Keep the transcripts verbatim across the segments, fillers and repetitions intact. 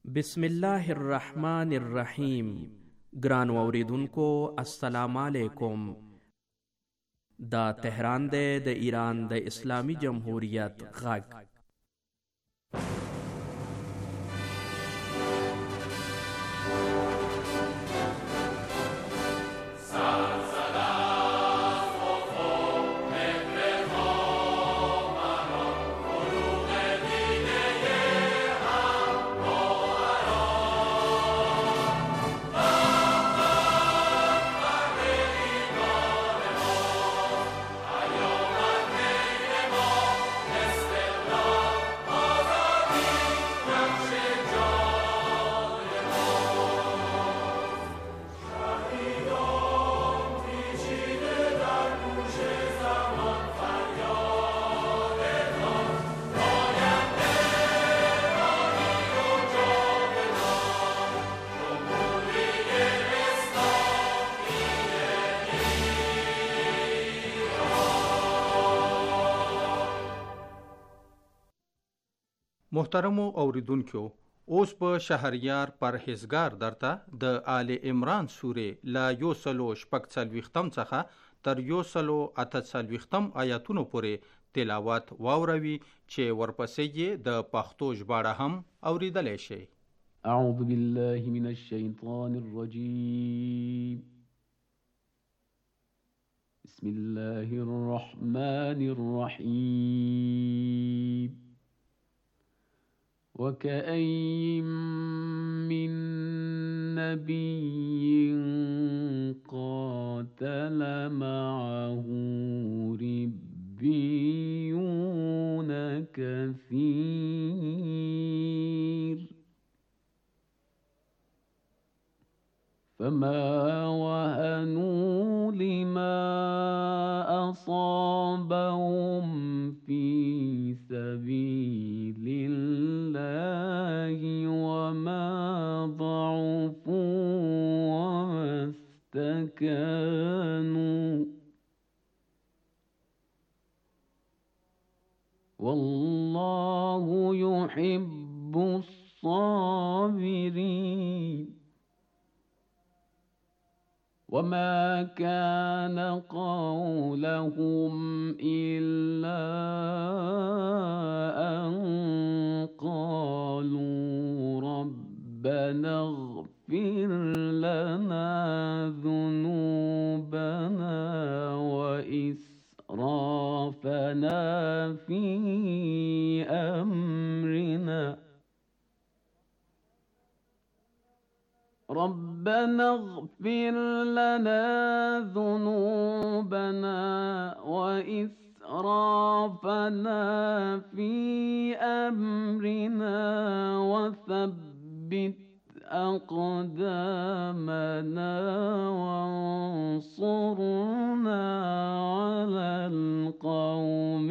بسم الله الرحمن الرحیم. ګران اوریدونکو السلام علیکم. دا تهران دی د ایران د اسلامی جمهوریت غږ. محترمو اوریدونکو، اوس په شهریار پرهیزګار درته د آل عمران سورې لا یو سلو شپږ څلوېښتم څخه تر یو سلو اته څلوېښتم آیاتونو پورې تلاوت واوروي چې ورپسې یې د پښتو ژباړه هم اوریدلی شي. اعوذ بالله من الشیطان الرجیم. بسم الله الرحمن الرحیم. وكأين من نبي قاتل معه ربيون كثير فما وهنوا لما أصابهم في سبيل الله وما ضعفوا وما استكانوا والله يحب الصابرين. وما كان قولهم إلا أن قالوا ربنا اغفر لنا ذنوبنا وإسرافنا في أمرنا ربنا اغفر لنا ذنوبنا وإسرافنا في أمرنا وثبت أقدامنا وانصرنا على القوم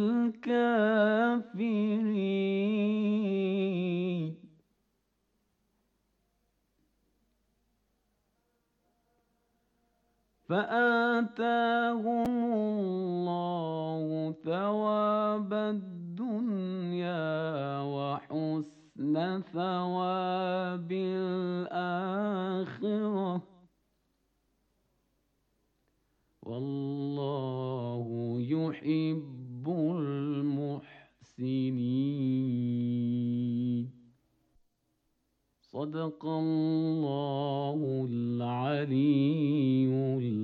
الكافرين. فآتاهم الله ثواب الدنيا وحسن ثواب الآخرة والله يحب المحسنين. صدق الله العلي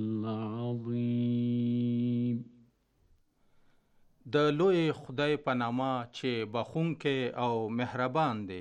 العظيم. د لوی خدای په نامه چې بخښونکی او مهربان دی.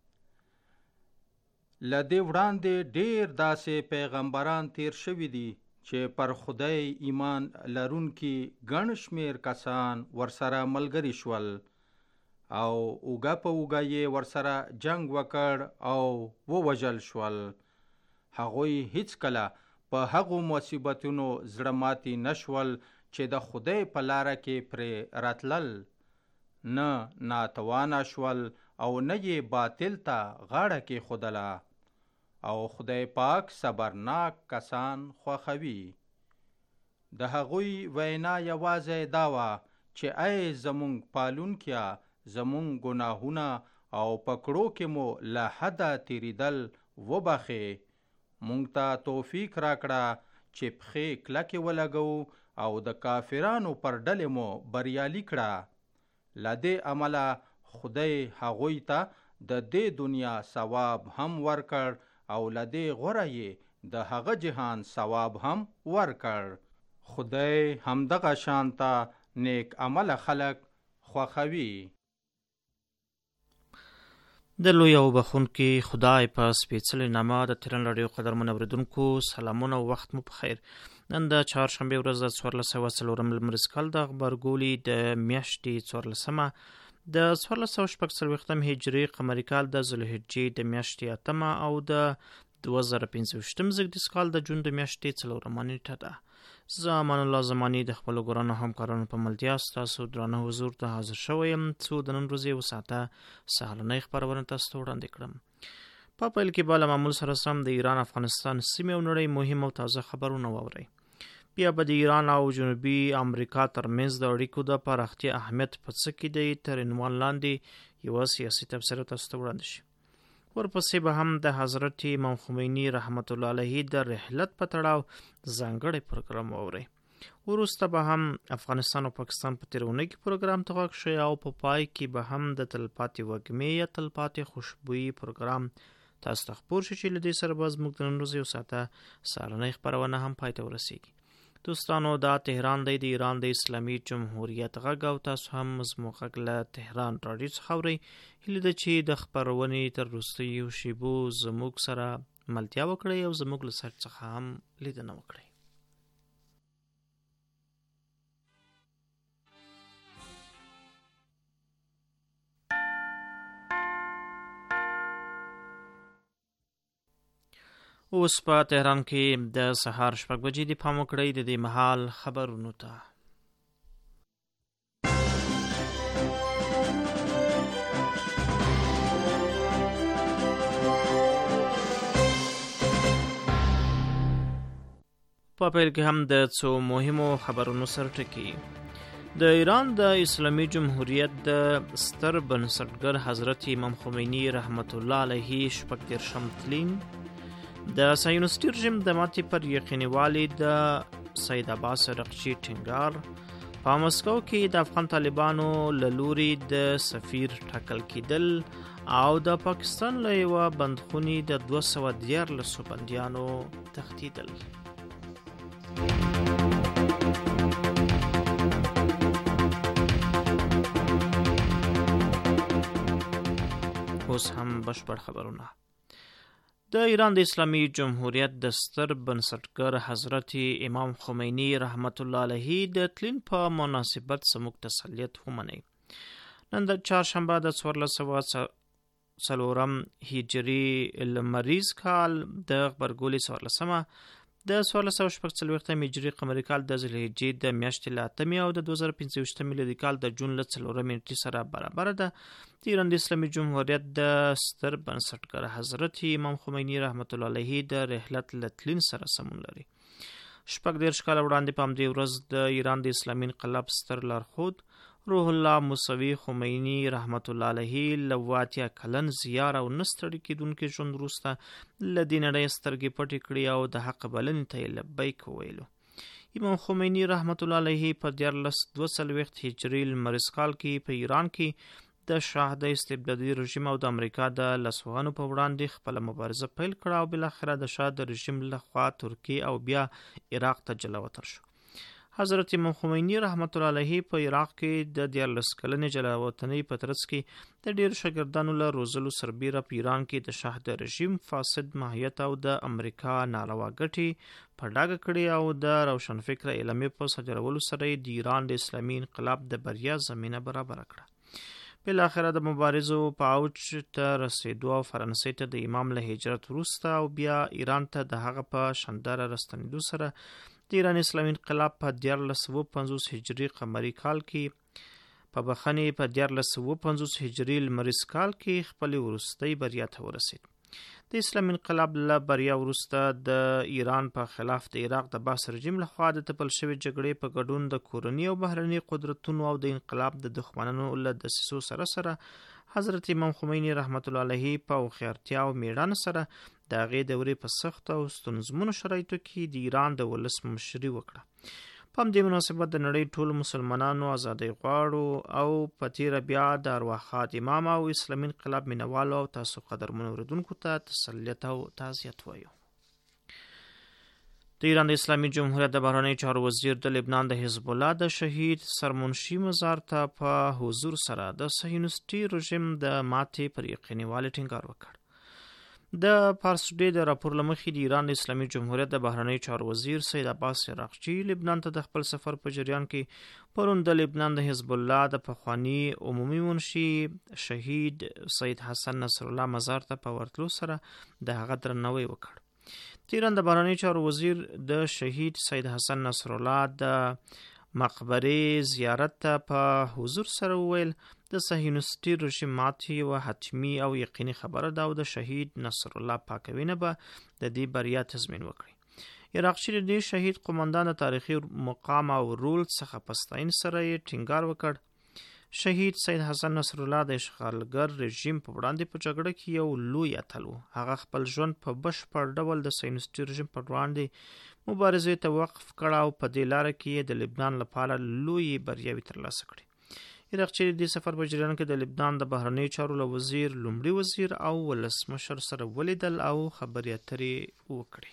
له دې وړاندې ډېر داسې پیغمبران تیر شوي دي چې پر خدای ایمان لرونکي ګڼ شمېر کسان ورسره ملګري شول او اوږه په اوږه یې ورسره جنگ وکړ او ووژل شول. هغوی هیڅکله په هغو مصیبتونو زړه ماتي نشول چې د خدای په لاره کې پرې راتلل، نه ناتوانه شول او نه یې باطل ته غاړه کېښودله. او خدای پاک صبرناک کسان خوښوي. د هغوی وینا یوازې دا وه چې ای زمونږ پالونکیا، زمونږ ګناهونه او پکړو کې مو له حده تیریدل وبخې. مونږ ته توفیق راکړه چې پښې کلکې ولګو او د کافرانو پر ډلې مو بریالي کړه. له دې عمله خدای هغوی ته د دې دنیا ثواب هم ورکړ او له دې غوره یې د هغه جهان ثواب هم ورکړ. خدای همدغه شانته نیک عمل خلق خوښوي. د لوی او بخونکي خدای په سپېڅلې نامه د تهران راډیو قدرمن اورېدونکو سلامونه او وخت مو په خیر. نن د چهارشنبې ورځ د څوارلس سوه څلورم لمریز کال د غبرګولي د میاشتې څوارلسمه د څوارلس سوه شپږ څلوېښتم هجري قمري کال د ذوالحجې د میاشتې اتمه او د دوه زره پنځه ویشتم زیږدیز کال د جون د میاشتې څلورمه نیټه ده. زه امان الله زماني د خپلو ګرانو همکارانو په ملتیا ستاسو درانه حضور ته حاضر شوی یم څو د نن ورځې یو ساعته سهارنۍ خپرونه تاسو ته وړاندې کړم. په پیل کې به له معمول سره سم د ایران افغانستان سیمې او نړۍ مهم او تازه خبرونه واورئ. بیا به د ایران او جنوبي امریکا ترمنځ د اړیکو د پراختیا اهمیت په څه کې دی تر عنوان لاندې یوه سیاسي تبصره تاسو ته وړاندې شي. ورپسې به هم د حضرت امام خمیني رحمت الله علیه د رحلت په تړاو ځانګړی پروګرام واورئ. وروسته به هم افغانستان او پاکستان په تیرونۍ کې پروګرام ته غوږ شئ او په پای کې به هم د تلپاتې وږمې یا تلپاتې خوشبويي پروګرام تاسو ته خپور شي چې له دې سره به زموږ د نن ورځې یو ساعته سهارنۍ خپرونه هم پای ته ورسیږي. دوستانو دا تهران دی د ایران د اسلامي جمهوریت غږ او تاسو هم زموږ غږ له تهران راډیو څخه اورئ. هیله ده چې د خپرونې تر وروستیو شیبو زموږ سره ملتیا وکړئ او زموږ له سایټ څخه هم لیدنه وکړئ. اوس په تهران کې د سهار شپږ بجې د پام وکړئ د دې مهال خبرونو ته. په پیل کې هم د څو مهمو خبرونو سره ټکي. د ایران د اسلامي جمهوریت د ستر بنسټګر حضرت امام خمیني رحمت الله علیه شپږ دېرشم تلین، د صهیونیستي رژیم د ماتې پر یقیني د سید عباس رقچي ټینګار، په مسکو کې د افغان طالبانو له لوري د سفیر ټاکل کېدل او د پاکستان له یوه بندخونې د دوه سوه دیارلسو بندیانو تښتېدل. اوس هم بشپړ خبرونه. د ایران د اسلامي جمهوریت د ستر بنسټګر حضرت امام خمیني رحمت الله علیه د تلین په مناسبت زموږ تسلیت ومنئ. نن د چهارشنبه د څوارلس سوه څلورم هجري لمریز کال د غبرګولي څوارلسمه د څوارلس سوه شپږ څلوېښتم هجري قمري کال د ذوالحجې د میاشتې له اتمې او د دوه زره پنځه ویشتم میلادي کال د جون له څلورمې نیټې سره برابره ده. د ایران د اسلامي جمهوریت د ستر بنسټګر حضرت امام خمیني رحمت الله علیه د رحلت له تلین سره سمون لري. شپږ دېرش کاله وړاندې په همدې ورځ د ایران د اسلامي انقلاب ستر لارښود روح الله موسوي خمیني رحمت الله علیه له اوه اتیا کلن زیار او نه ستړي کېدونکي ژوند وروسته له دې نړۍ سترګې پټې کړې او د حق بلنې ته یې لبیک وویلو. امام خمیني رحمت الله علیه په دیارلس دوه څلوېښت هجري لمریز کال کې په ایران کې د شاه د استبدادي رژیم او د امریکا د لاسوهنو په وړاندې خپله مبارزه پیل کړه او بالاخره د شاه د رژیم لخوا ترکیې او بیا عراق ته جلاوطن شو. حضرت امام خمیني رحمت الله علیه په عراق کې د دیارلس کلنې جلاوطنۍ په ترڅ کې د ډېرو شاګردانو له روزلو سربیره په ایران کې د شاه د رژیم فاسد ماهیت او د امریکا ناروا ګټې په ډاګه کړې او د روشنفکره اعلامیې په صادرولو سره د ایران د اسلامي انقلاب د بریا زمینه برابره کړه. بالاخره د مبارزو په اوج ته رسېدو او فرانسې ته د امام له هجرت وروسته او بیا ایران ته د هغه په شانداره راستنېدو سره د ایران اسلامي انقلاب په دیارلس سوه پنځوس هجري قمري کال کې په بخښنې په دیارلس سوه پنځوس هجري لمریز کال کې خپلې وروستۍ بریا ته ورسېد. د اسلامي انقلاب له بریا وروسته د ایران په خلاف د عراق د باس رژیم لخوا د تپل شوې جګړې په ګډون د کورني او بهرني قدرتونو او د انقلاب د دښمنانو له دسیسو سره سره حضرت امام خمینی رحمت الله علیه په هوښیارتیا او میړانه سره د هغې دورې په سختو او ستونزمنو شرایطو کې د ایران د ولس مشري وکړه. په همدې مناسبت د نړۍ ټولو مسلمانانو ازادۍ غواړو او په تیره بیا د ارواښاد امام او اسلامي انقلاب مینوالو او تاسو قدرمنو اورېدونکو ته تسلیت او تعزیت وایو. د ایران د اسلامي جمهوریت د بهرنیو چارو وزیر د لبنان د حزب الله د شهید سرمنشي مزار ته په حضور سره د صهیونیستي رژیم د ماتې پر یقیني والي ټینګار وکړ. د پارس ټوډې د راپور له مخې د ایران د اسلامي جمهوریت د بهرنیو چارو وزیر سید عباس عراقچي لبنان ته د خپل سفر په جریان کې پرون د لبنان د حزب الله د پخواني عمومي منشي شهید سید حسن نصر الله مزار ته په ورتلو سره د هغه درناوی وکړ. د ایران د بهرنیو چارو وزیر د شهید سید حسن نصر الله د مقبرې زیارت ته په حضور سره وویل د صهیونیستي رژیم ماتې یوه حتمي او یقیني خبره ده او د شهید نصر الله پاکوینه به د دې بریا تضمین وکړي. عراقچي د دې شهید قومندان د تاریخي مقام او رول څخه په ستاینې سره یې ټینګار وکړ. شهید سید حسن نصر الله د اشغالګر رژیم په وړاندې په جګړه کې یو لوی اتل و. هغه خپل ژوند په بشپړ ډول د صهیونیستي رژیم پر وړاندې مبارزې ته وقف کړ او په دې لاره کې یې د لبنان لپاره لوی بریاوې ترلاسه کړې. عراقچي د دې سفر په جریان کې د لبنان د بهرنیو چارو له وزیر، لومړي وزیر او ولسمشر سره ولیدل او خبرې اترې وکړې.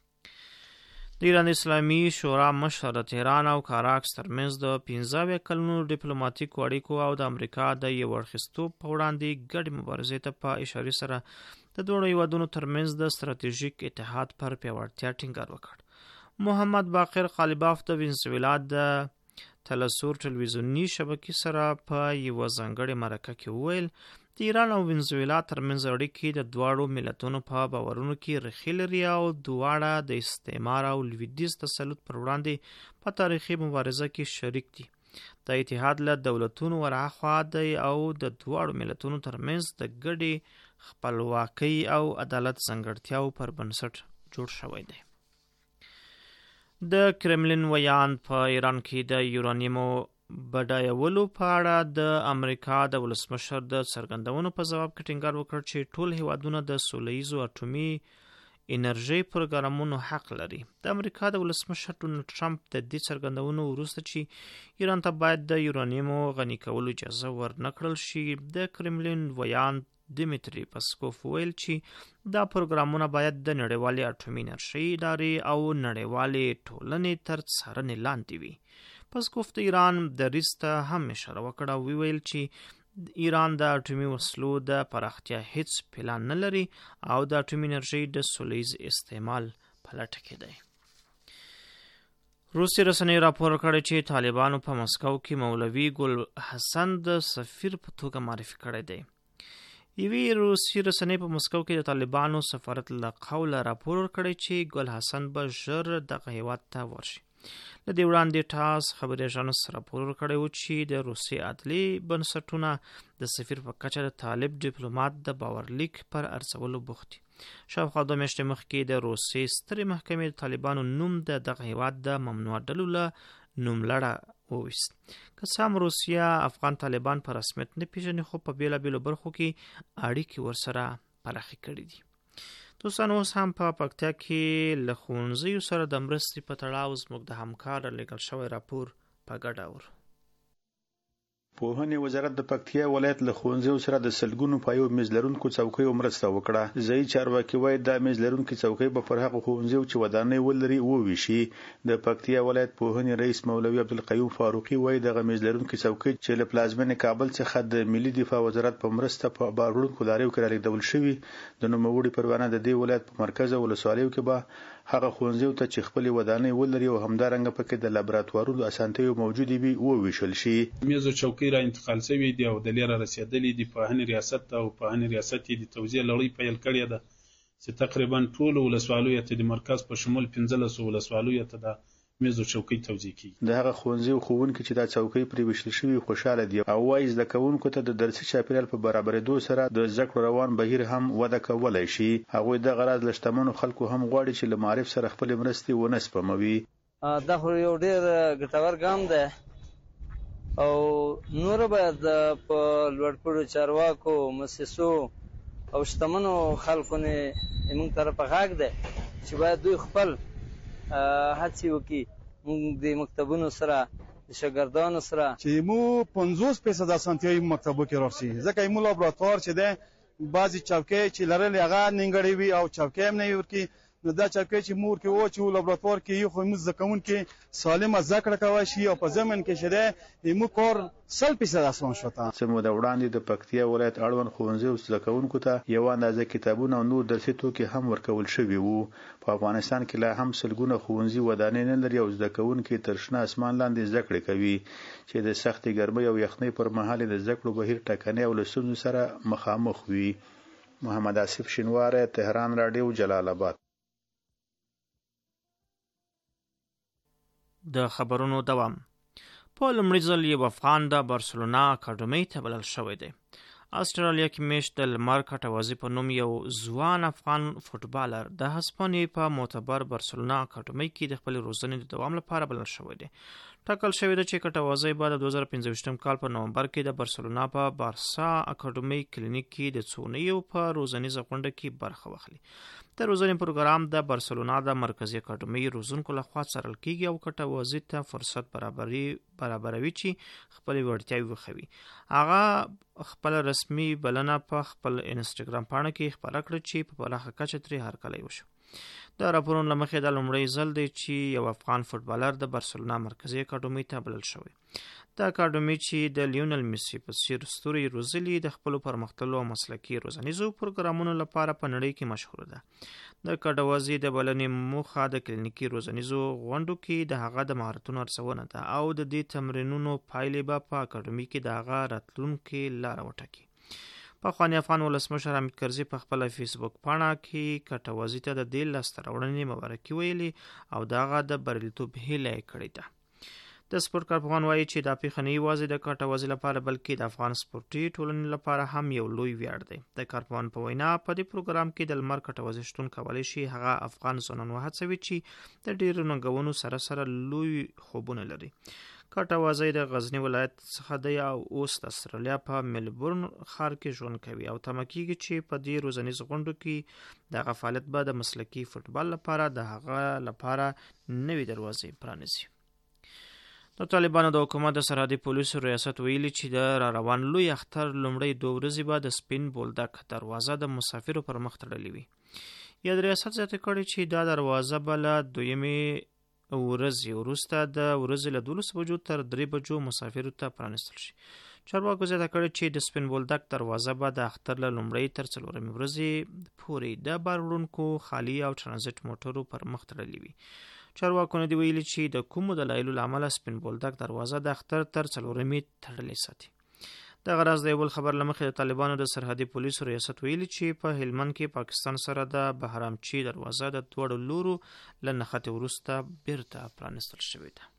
د ایران اسلامي شورا مشر د تهران او کاراکس ترمنځ د پنځه اویا کلونو ډیپلوماتیکو اړیکو او د امریکا د یو اړخیستوب په وړاندې ګډې مبارزې ته په اشارې سره د دواړو هیوادونو ترمنځ د ستراتیژیک اتحاد پر پیاوړتیا ټینګار وکړ. محمد باقر قالیباف د وینزویلا د تلسور ټلویزیوني شبکې سره په یوه ځانګړې مرکه کې وویل د ایران او وینزویلا ترمنځ اړیکې د دواړو ملتونو په باورونو کې رخې لري او دواړه د استعمار او لویدیځ تسلط پر وړاندې په تاریخي مبارزه کې شریک دي. د اتحاد له دولتونو ورهاخوا دی او د دواړو ملتونو ترمنځ د ګډې خپلواکۍ او عدالت ځانګړتیاو پر بنسټ جوړ شوی دی. د کرملین ویاند په ایران کې د یورانیمو بډایولو په اړه د امریکا د ولسمشر د څرګندونو په ځواب کې ټینګار وکړ چې ټول هیوادونه د سوله ییزو اټومي انرژۍ پروګرامونو حق لري. د امریکا د ولسمشر ډونالډ ټرمپ د دې څرګندونو وروسته چې ایران ته باید د یورانیمو غني کولو اجازه ورنکړل شي، د کرملین ویاند دیمیتری پسکوف ویل چې دا پروګرامونه باید د نړیوالې اټومي انرژۍ ادارې او نړیوالې ټولنې تر څارنې لاندې وي. پسکوف د ایران دریځ ته هم اشاره وکړه او ویل چې ایران د اټومي وسلو د پراختیا هیڅ پلان نه لري او د اټومي انرژۍ د سولیز استعمال په لټه کې دی. روسي رسنۍ راپور کړی چې طالبانو په مسکو کې مولوي ګل حسن د سفیر په توګه معرفي کړی دی. یوې روسي رسنۍ په مسکو کې د طالبانو سفارت له قوله راپور کړی چې ګل حسن به ژر دغه هیواد ته ورشي. له دې وړاندې ټاس خبري اژانس راپور کړی و چې د روسي عدلي بنسټونه د سفیر په کچه د طالب ډیپلوماټ د باورلیک پر ارزولو بوخت دي. شاوخوا دوه میاشتې مخکې د روسي سترې محکمې د طالبانو نوم د دغه هیواد د ممنوع ډلو له نوملړه وویست. که څه هم روسیه افغان طالبان په رسمیت نه پیژني خو په بیلابیلو برخو کې اړیکې ورسره پراخې کړي دي. دوستان اوس هم په پکتیا کې له ښوونځیو سره د مرستې په تړاو زموږ د همکار لیکل شوی راپور په ګډه اورو. پوهنې وزارت د پکتیا ولایت له ښوونځیو سره د سلګونو پایو میز لرونکو څوکیو مرسته وکړه. ځایي چارواکي وایي دا میز لرونکي څوکۍ به پر هغو ښوونځیو چې ودانۍ ولري وویشي. د پکتیا ولایت پوهنې رئیس مولوي عبدالقیوم فاروقي وایي دغه میز لرونکي څوکۍ چې له پلازمینې کابل څخه د ملي دفاع وزارت په مرسته په باروړونکو لاریو کې رالیږدول شوي د نوموړي پروانه د دې ولایت په مرکز ولسوالیو کې به هغه ښوونځیو ته چې خپلې ودانۍ ولري او همدارنګه پکې د لابراتوارونو اسانتیاوې موجودې وي وویشل شي. میز او چوکۍ را انتقال شوي دي او د لیره رسېدلې دي. پوهنې ریاست او پوهنې ریاست یې د توزیع لړۍ پیل کړې ده چې تقریبا ټولو ولسوالیو ته د مرکز په شمول پنځلسو ولسوالیو ته د میز او چوکۍ توزیع کیږي. د هغه ښوونځیو ښوونکي چې دا څوکۍ پرې ویشل شوي خوشحاله دي او وایي زده کوونکو ته د درسي چاپیریال په برابرېدو سره د زده کړو روان بهیر هم وده کولی شي. هغوی دغه راز له شتمنو خلکو هم غواړي چې له معارف سره خپلې مرستې ونه سپموي. دا خو یو ډېر ګټور ګام دی او نور باید په لوړپوړو چارواکو مؤسسو او شتمنو خلکو نه موږ طرفه غږ دی چې باید دوی خپل هڅې وکړي موږ د مکتبونو سره د شاګردانو سره چې مو پنځوس فیصد اسانتیاوې مکتبو کې راشي ځکه مو لابراتوار چې ده بعضی چوکۍ چې لرلې هغه نیمګړې وي او چوکۍ هم نه وي ورکې نو دا چوکۍ چې مور کې و چې لابراتوار کې یو خو موږ زده کوونکي سالمه زده کړه کولی شي او په ضمن کې چې دی زموږ کار سل فیصد اسان شوته. څه موده وړاندې د پکتیا ولایت اړوند ښوونځیو زده کوونکو ته یوه اندازه کتابونه او نور درسي توکي هم ورکول شوي وو. په افغانستان کې لا هم سلګونه ښوونځي ودانۍ نه لري او زده کوونکي تر شنه اسمان لاندې زده کړې کوي چې د سختې ګرمۍ او یخنۍ پر مهال د زده کړو بهیر ټکنۍ او له ستونزو سره مخامخ وي. محمد آصف شینواری، تهران راډیو، جلال آباد. د خبرونو دوام. په لومړي ځل یو افغان د بارسلونا اکاډمۍ ته بلل شوی دی. استرالیا کې میشت د لمر کټوازي په نوم یو ځوان افغان فوټبالر د هسپانیې په معتبر بارسلونا اکاډمۍ کې د خپل روزنې د دوام لپاره بلل شوی دی. ټاکل شوی دی چې کټوازي به د دوه زره پنځه کال په نومبر کې د بارسلونا په بارسا اکاډمۍ کلینیک کې د څونیو په روزنیزه غونډه کې برخه واخلي. د روزنې پروګرام د بارسلونا د مرکزی اکاډمۍ روزونکو لخوا څارل کیږي او کټوازي ته فرصت برابري برابروي چې خپل وړتیاوې وښوي. هغه خپل رسمي بلنه په خپل انسټاګرام پاڼه کې خپاره کړه چې په پراخه کچه ترې هرکلی وشو. د راپورونو له مخې د لومړی ځل دی چې یو افغان فوټبالر د بارسلونا مرکزی اکاډمۍ ته بلل شوی. د اکاډمۍ چې د لیونل میسي په څیر ستوري روزلي د خپلو پرمختللو او مسلکي روزنیزو پروګرامونو لپاره په نړۍ کې مشهوره ده. د کټوازي د بلنې موخه د کلینیکي روزنیزو غونډو کې د هغه د مهارتونو ارزونه ده او د دې تمرینونو پایلې به په اکاډمۍ کې د هغه راتلونکي لاره وټاکي. پخوانی افغان ولسمشر حامد کرزي په خپل فیسبوک پاڼه کې کټوازي ته د دې لاسته راوړنې مبارکي ویلي او د هغه د بریالیتوب هیله یې کړې ده. د سپورت کارپوهان وایي چې دا پیښه نه یوازې د کټوازي لپاره بلکې د افغان سپورټي ټولنې لپاره هم یو لوی ویاړ دی. د کارپوهان په وینا په دې پروګرام کې د لمر کټوازي شتون کولی شي هغه افغان ځوانان وهڅوي چې د ډېرو ننګونو سره سره لوی خوبونه لري. کټوازي د غزنی ولایت څخه دی او اوس د استرالیا په ملبورن ښار کې ژوند کوي او تمه کېږي چې په دې روزنیز غونډو کې دغه فعالیت به د مسلکي فوټبال لپاره د هغه لپاره نوې دروازې پرانیزي. د طالبانو د حکومت د سرحدي پولیسو ریاست ویلي چې د را روان لوی اختر لومړی دوه ورځې به د سپین بولدک دروازه د مسافرو پر مخ تړلې وي. یاد ریاست زیاته کړې چې دا دروازه به له دویمې ورځې وروسته د ورځې له دولس بجو تر درې بجو مسافرو ته پرانیستل شي. چارواکو زیاته کړې چې د سپین بولدک دروازه به د اختر له لومړۍ تر څلورمې ورځې پورې د بار وړونکو خالي او ترانزیت موټرو پر مخ تړلې وي. چارواکو نه دی ویلي چې د کومو دلایلو له امله سپین بولدک دروازه د اختر تر څلورمې تړلې ساتي. دغه راز د یو بل خبر له مخې د طالبانو د سرحدي پولیسو ریاست ویلي چې په هلمند کې پاکستان سره د بهرامچی دروازه د دواړو لورو له نښتې وروسته بیرته پرانیستل شوې ده.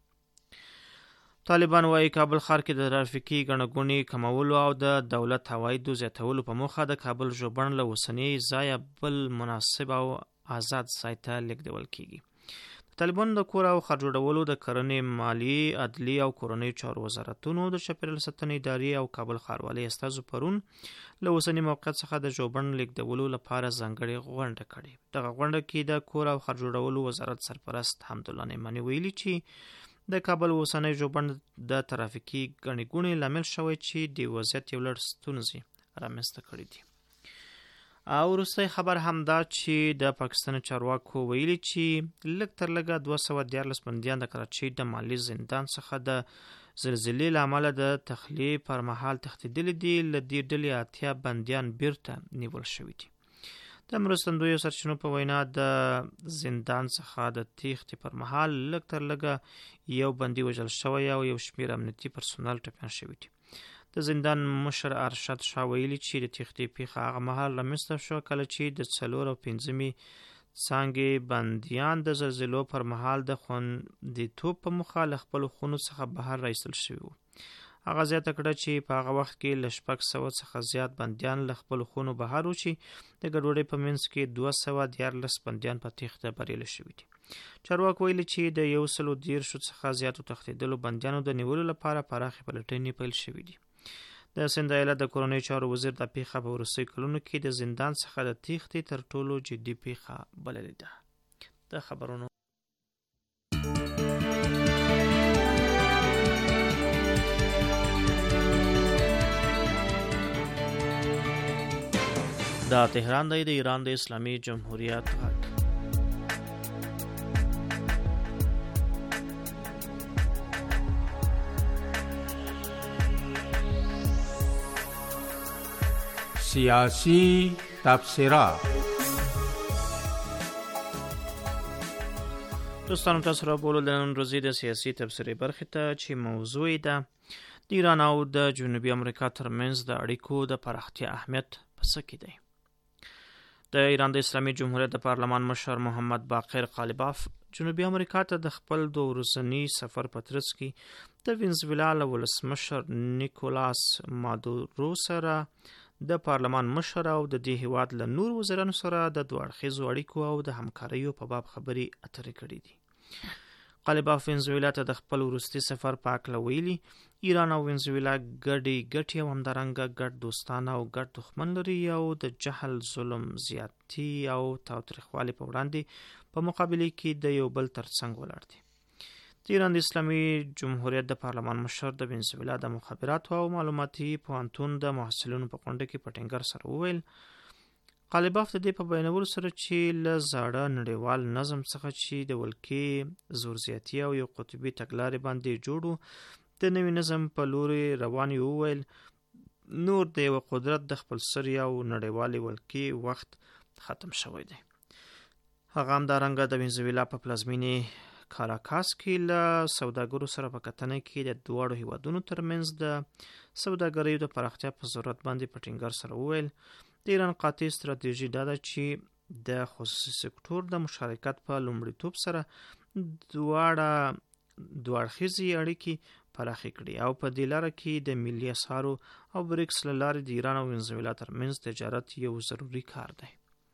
طالبان وايي کابل ښار کې د ترافیکي ګڼه ګوڼې کمولو او د دولت عوایدو زیاتولو په موخه د کابل ژوبڼ له اوسنۍ ځایه بل مناسب او آزاد ځای ته لیږدول کیږي. طالبانو د کور او ښار جوړولو د کرنې، مالیې، عدلي او کورنیو چارو وزارتونو د چاپیریال ساتنې ادارې او کابل ښاروالۍ استازو پرون له اوسني موقعیت څخه د ژوبڼ لیږدولو لپاره ځانګړې غونډه کړې. دغه غونډه کې د کور او ښار جوړولو وزارت سرپرست حمدالله نعماني ویلي چې د کابل اوسنی ژوبڼ د ترافیکي ګڼې ګوڼې لامل شوی چې د وضعیت یو لړ ستونزې رامنځته کړې دي. او وروستی خبر هم دا چې د پاکستان چارواکو ویلي چې لږ تر لږه دوه سوه دیارلس بندیان د کراچۍ د مالي زندان څخه د زلزلې له امله د تخلیې پر مهال تښتېدلي دي. له دې ډلې اتیا بندیان بیرته نیول شوي دي. د مرستندویو سرچینو په وینا د زندان څخه د تېښتې پر مهال لږ تر لږه یو بندي وژل شوی او یو شمېر امنیتي پرسونل ټپیان شوي دي. د زندان مشر ارشد شاه ویلي چې د تېښتې پیښه هغه مهال رامنځته شوه کله چې د څلور او پنځمې څانګې بندیان د زلزلو پر مهال د خوندیتوب په موخه له خپلو خونو څخه بهر را ایستل شوي وو. هغه زیاته کړه چې په هغه وخت کې له شپږ سوه څخه زیات بندیان له خپلو خونو بهر وو چې د ګډوډۍ په منځ کې دوه سوه دیارلس بندیان په تېښته بریالي شوي دي. چارواکو ویلي چې د یو سلو دېرشو څخه زیاتو تښتېدلو بندیانو د نیولو لپاره پراخې پلټنې پیل شوي دي. د سند ایالت د کورنۍ چارو وزیر دا پیښه په وروستیو کلونو کې د زندان څخه د تېښتې تر ټولو جدي پیښه بللې ده. د خبرونو دا تهران دی د ایران د اسلامي جمهوریت غږ. سیاسی تبصره. دوستانو تاسو را بولو د نن ورځې د سیاسي تبصرې برخې ته چې موضوع ده د ایران او د جنوبي امریکا ترمنځ د اړیکو د پراختیا اهمیت په څه کې دی. د ایران د اسلامي جمهوریت د پارلمان مشر محمد باقر قالیباف جنوبي امریکا ته د خپل دوه ورځني سفر په ترڅ کې د وینزویلا له ولسمشر نیکولاس مادورو سره د پارلمان مشر او د دې هیواد له نور وزیرانو سره د دوه اړخیزو اړیکو او د همکاریو په باب خبرې اترې کړې دي. قالیباف وینزویلا ته د خپل وروستي سفر په هکله ویلي ایران او وینزویلا ګډې ګټې او همدارنګه ګډ دوستانه او ګډ دښمن لري او د جهل، ظلم، زیاتي او تاوتریخوالي په وړاندې په مقابله کې د یو بل ترڅنګ ولاړ دي. د ایران د اسلامي جمهوریت د پارلمان مشر د وینزویلا د مخابراتو او معلوماتي پوهنتون د محصلینو په غونډه کې په ټینګار سره وویل قالیباف د دې په بیانولو سره چې له زاړه نړیوال نظم څخه چې د ولکې زور زیاتي او یو قطبي تګلارې باندې جوړو د نوي نظم په لوري روان یو وویل نور د یو قدرت د خپل سری او نړیوالې ولکې وخت ختم شوی دی. هغه همدارنګه د وینزویلا په پلازمینې کاراکاس کې له سوداګرو سره په کتنه کې د دواړو هیوادونو ترمنځ د سوداګریو د پراختیا په ضرورت باندې په ټینګار سره وویل د ایران قاطع ستراتیژي دا ده چې د خصوصي سکتور د مشارکت په لومړیتوب سره دواړه دوه اړخیزې اړیکې پراخې کړي او په دې لاره کې د ملي اسعارو او بریکس له لارې د ایران او وینزویلا ترمنځ تجارت یو ضروري کار دی.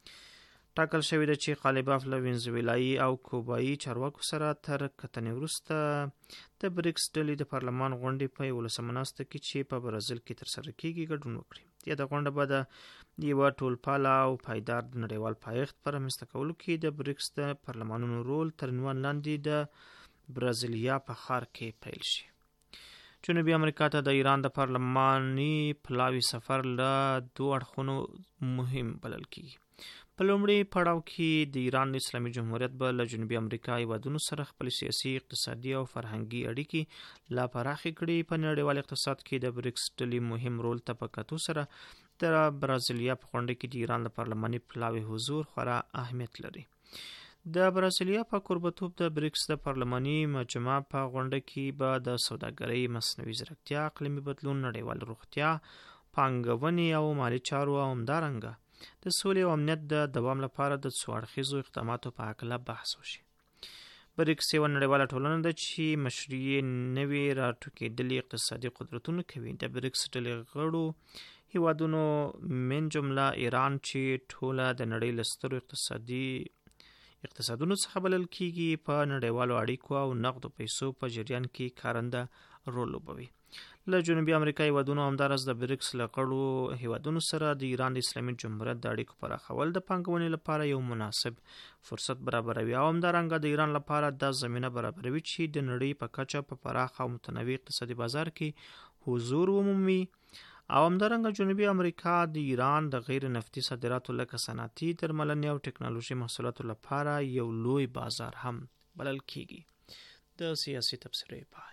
ټاکل شوې ده چې قالیباف له وینزویلایي او کوبایي چارواکو سره تر کتنې وروسته د بریکس ډلې د پارلمان غونډې په یولسمه ناسته کې چې په برازیل کې ترسره کیږي ګډون وکړي. یاده غونډه به د یوه ټولپاله او پایدار نړیوال پایښت په رامنځته کولو کې د بریکس د پارلمانونو رول تر عنوان لاندې د برازیلیا په ښار کې پیل شي. جنوبي امریکا ته د ایران د پارلماني پلاوي سفر له دوه اړخونو مهم بلل کیږي. په لومړي پړاو کې د ایران اسلامي جمهوریت به له جنوبي امریکا هیوادونو سره خپل سیاسي، اقتصادي او فرهنګي اړیکې لا پراخې کړي. په نړیوال اقتصاد کې د بریکس ډلې مهم رول ته په کتو سره د برازیلیا په غونډه کې د ایران د پارلماني پلاوي حضور خورا اهمیت لري. د برازیلیا په کوربتوب د بریکس د پارلماني مجمع په غونډه کې به د سوداګرۍ، مصنوعي ځیرکتیا، اقلیمي بدلون، نړیوال روغتیا، پانګونې او مالي چارو او همدارنګه د سولې او امنیت د دوام لپاره د څو اړخیزو اقداماتو په هکله بحث وشي. بریکس یوه نړیواله ټولنه ده چې مشري نوي راټوکېدلي اقتصادي قدرتونه کوي. د بریکس ډلې غړو هیوادونو من جمله ایران چې ټوله د نړۍ له سترو اقتصادي اقتصادونو څخه بلل کیږي په نړیوالو اړیکو او نقدو پیسو په جریان کې کارنده رول لوبوي. له جنوبي امریکا هیوادونو همدارس د بریکس له غړو هیوادونو سره د ایران د اسلامي جمهوریت د اړیکو پراخول د پانګونې لپاره یو مناسب فرصت برابروي او همدارنګه د ایران لپاره دا زمینه برابروي چې د نړۍ په کچه په پراخ او متنوع اقتصادي بازار کې حضور ومومي او همدارنګه جنوبي امریکا د ایران د غیر نفتي صادراتو لکه صنعتي، درملنې او ټکنالوژي محصولاتو لپاره یو لوی بازار هم بلل کیږي. د سیاسي تبصرې پای.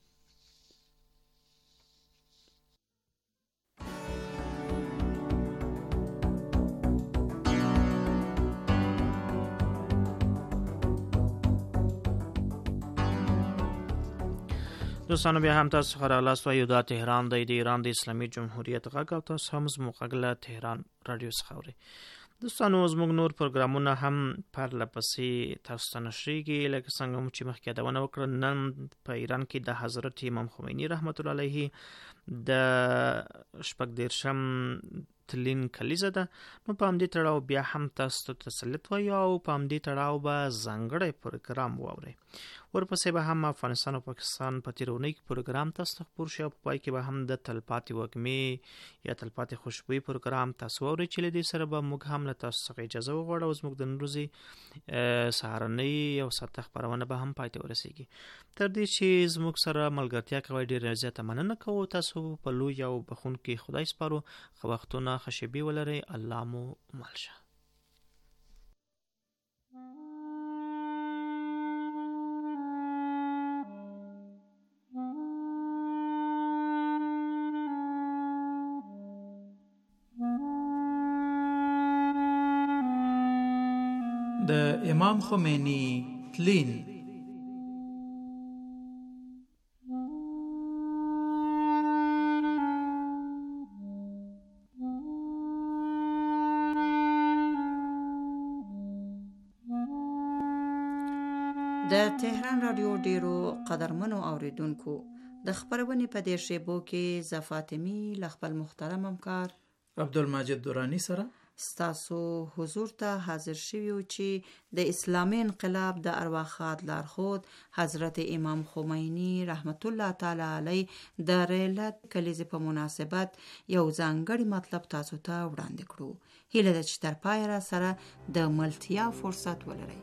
دوستانو بیا هم تاسو خبر راغلاست و یو دا تهران دی د ایران د اسلامي جمهوریت غږ او تاسو هم زموږ غږ له تهران رادیو څخه اورئ. دوستانو زموږ نور پروګرامونه هم پرله پسې تاسو ته نشریږي، لکه څنګه مو چې مخکې یادونه وکړه، نن په ایران کې د حضرت امام خمیني رحمت الله علیه د شپږ دېرشم تلین کلیزه ده. نو په همدې تړاو بیا هم تاسو ته تسلیت وایو او په همدې تړاو به ځانګړی پروګرام واورئ. ورپسې به هم افغانستان او پاکستان په تېرونۍ کې پروګرام تاسو ته خپور شي او په پای کې به هم د تلپاتې وږمې یا تلپاتې خوشبويي پروګرام تاسو واورئ چې له دې سره به موږ هم له تاسو څخه اجازه وغواړو او زموږ د نن ورځې سهارنۍ او ساعته خپرونه به هم پای ته ورسیږي. تر دې چې زموږ سره ملګرتیا کوئ ډېره زیاته مننه کوو. تاسو په لوی او بخښونکي خدای سپارو. ښه وختونه، ښه شېبې ولرئ. الله مو مل شه. د امام خمینی تلین. د تهران رادیو ډیرو قدرمنو اوریدونکو د خبرونې په دې شیبو کې ز فاطمی ل خپل محترم همکار عبدالمجید دورانی سره ستاسو حضور ته حاضر شویو چې د اسلامي انقلاب د ارواښاد لارښود حضرت امام خمینی رحمت الله تعالی علیه د ریلت کلیزې په مناسبت یو ځانګړی مطلب تاسو ته وړاندې کړو. هیله ده چې تر پایه را سره د ملتیا فرصت ولرئ.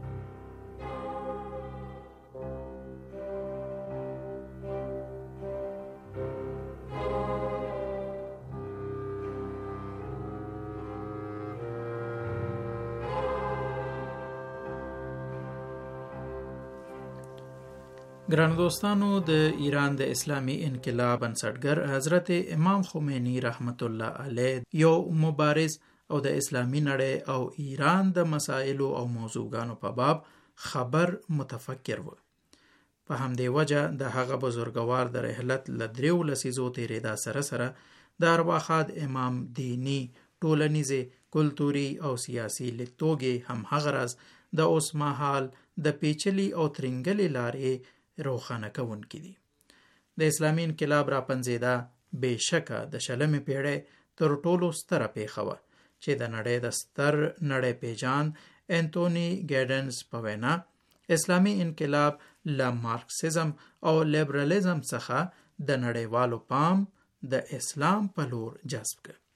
ګرانو دوستانو، د ایران د اسلامی انقلاب بنسټګر حضرت امام خمینی رحمت الله علیه یو مبارز او د اسلامی نړۍ او ایران د مسائلو او موضوعګانو په باب خبر متفکر و. په همدې وجه د هغه بزرګوار د رحلت لدریو لسیزو تیریدا سره سره د ارواښاد امام دینی، ټولنیزې، کلتوري او سیاسي لیدتوګې هم هغه راز د اوسمهال د پیچلي او ترنګلې لارې روښانه کوونکي دي. د اسلامي انقلاب راپنځېدا بېشکه د شلمې پیړۍ تر ټولو ستره پیښه وه چې د نړۍ د ستر نړۍ پیژان انتوني ګیډنز په وینا اسلامي انقلاب له مارکسیزم او لیبرالیزم څخه د نړیوالو پام د اسلام په لور جذب کړ.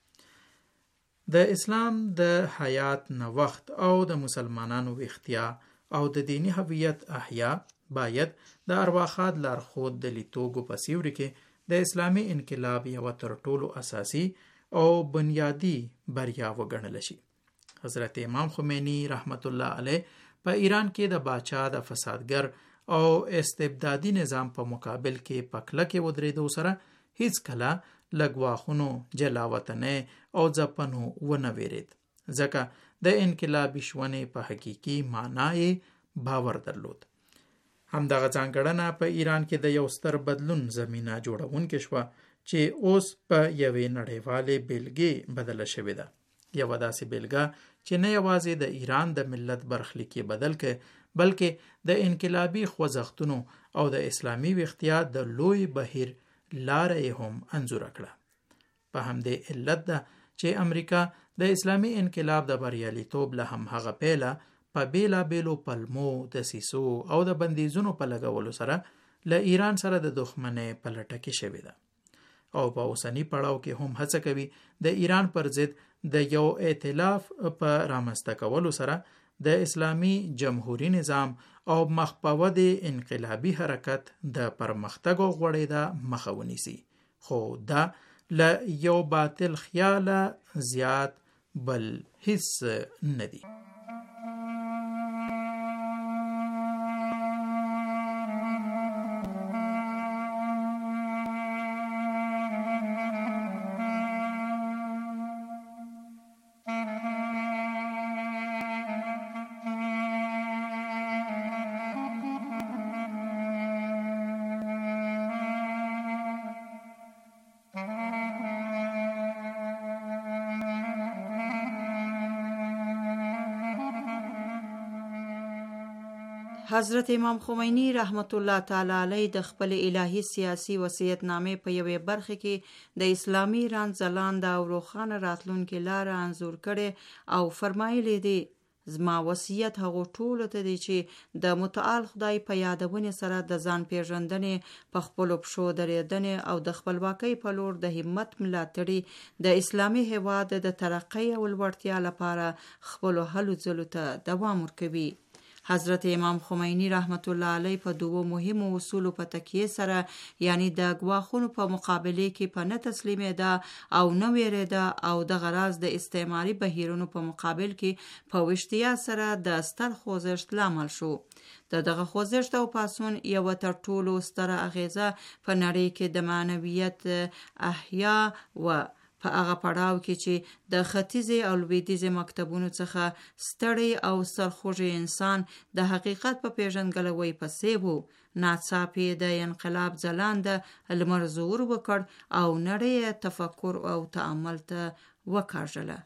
د اسلام د حیات نوښت او د مسلمانانو ویښتیا او د دینی هویت احیا باید د ارواښاد لارښود د لیدتوګو په سیوري کې د اسلامي انقلاب یوه تر ټولو اساسي او بنیادی بریا وګڼل شي. حضرت امام خمینی رحمت الله علیه په ایران کې د باچا د فسادګر او استبدادي نظام په مقابل کې په کلکه ودرېدو سره هیڅ کله له ګواښونو، جلاوطنۍ او ځپنو ونه وېرېد، ځکه د انقلابي شونې په حقیقي معنا یې باور درلود. همدغه ځانګړنه په ایران کې د یو ستر بدلون زمینه جوړونکې شوه چې اوس په یوې نړیوالې بیلګې بدله شوې ده. یوه داسې بیلګه چې نه یوازې د ایران د ملت برخلیک یې بدل کړ، بلکې د انقلابي خوځښتونو او د اسلامي ویښتیا د لوی بهیر لاره یې هم انځوره کړه. په همدې علت ده چې امریکا د اسلامي انقلاب د بریالیتوب له همهغه پیله په بیلا بیلو پلمو، دسیسو او د بندیزونو په لګولو سره له ایران سره د دښمنۍ په لټه کې شوې ده او په اوسني پړاو کې هم هڅه کوي د ایران پر ضد د یو ائتلاف په رامنځته کولو سره د اسلامي جمهوري نظام او مخ په ودې انقلابي حرکت د پرمختګ او غوړېدا مخه ونیسي. خو دا له یو باطل خیاله زیات بل هیڅ نه دی. حضرت امام خمینی رحمت الله تعالی علیه د خپل الهی سیاسی وصیت نامې په یوې برخه کې د اسلامي ایران ځلانده او روښانه راتلونکې لاره انځور کړې او فرمایلی دی زما وصیت هغو ټولو ته دی چې د متعال خدای په یادونې سره د ځان پیژندنې په خپلو پښو درېدنې او د خپلواکۍ په لور د همت ملاتړي د اسلامي هیواد د ترقۍ او لوړتیا لپاره خپلو هلو ځلو ته دوام ورکوي. حضرت امام خمینی رحمت الله علیه په دوو مهمو اصولو په تکیه سره یعنی د ګواښونو په مقابله کې په نه تسلیمېده او نه ویرېده او د غراض د استعماري بهیرونو په مقابل کې په وشتیا سره د ستر خوځښت لامل شو. د دغه خوځښت او پاڅون یوه تر ټولو ستره اغیزه په نړۍ کې د معنویت احیا و په هغه پړاو کې چې د ختیځې او لویدیځې مکتبونو څخه ستړی او سرخوږی انسان د حقیقت په پیژندګلوۍ پسې و. ناڅاپه د انقلاب ځلانده لمر ظهور وکړ او نړۍ تفکر او تأمل ته وکاږله.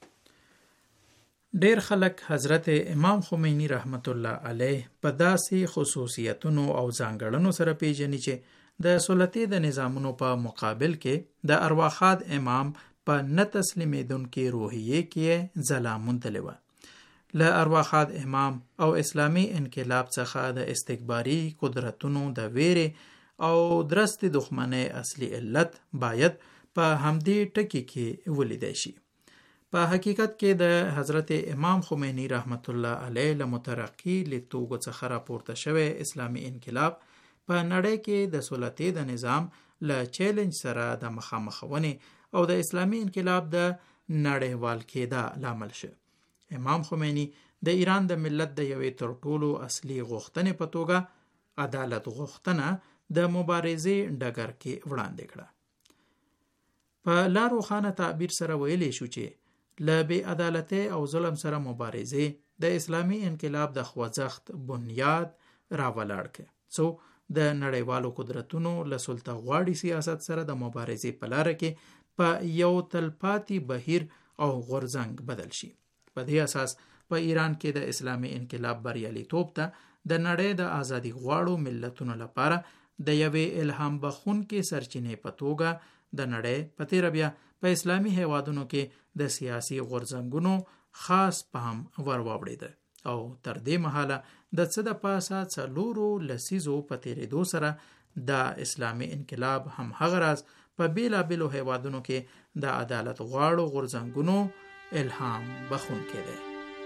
ډیر خلک حضرت امام خمینی رحمت الله علیه په داسې خصوصیتونو او ځانګړنو سره پیژني چې د سلطې د نظامونو په مقابل کې د ارواخاد امام په نه تسلیمېدونکې روحیې کې ځلا موندلې وه. له ارواخاد امام او اسلامي انقلاب څخه د استکباري قدرتونو د ویرې او درستې دښمنۍ اصلي علت باید په همدې ټکي کې ولیدای شي. په حقیقت کې د حضرت امام خمینی رحمت الله علیه له مترقي لیدتوبو څخه راپورته شوی اسلامي انقلاب په نړۍ کې د سلطې د نظام له چیلنج سره د مخامخونې او د اسلامي انقلاب د نړیوال کېدا لامل شو. امام خمینی د ایران د ملت د یوې تر ټولو اصلي غوښتنې په توګه عدالت غوښتنه د مبارزې ډګر کې وړاندې کړه. په لا روښانه تعبیر سره ویلی شو چې له بې عدالتۍ او ظلم سره مبارزې د اسلامي انقلاب د خوځښت بنیاد راولاړ کړ څو د نړیوالو قدرتونو له سلطه غواړي سیاست سره د مبارزې په لاره کې په یو تلپاتې بهیر او غورځنګ بدل شي. په دې اساس په ایران کې د اسلامي انقلاب بریالیتوب ته د نړۍ د ازادي غواړو ملتونو لپاره د یوې الهام بخښونکې سرچینې په توګه د نړۍ په تېره بیا په اسلامي هیوادونو کې د سیاسي غورځنګونو خاص پام ور واوړېده او تر دې مهاله د څه د پاسه څلورو لسیزو په تېرېدو سره د اسلامي انقلاب هم هغه راز په بیلابیلو هیوادونو کې د عدالت غواړو غورځنګونو الهام بخښونکی دی.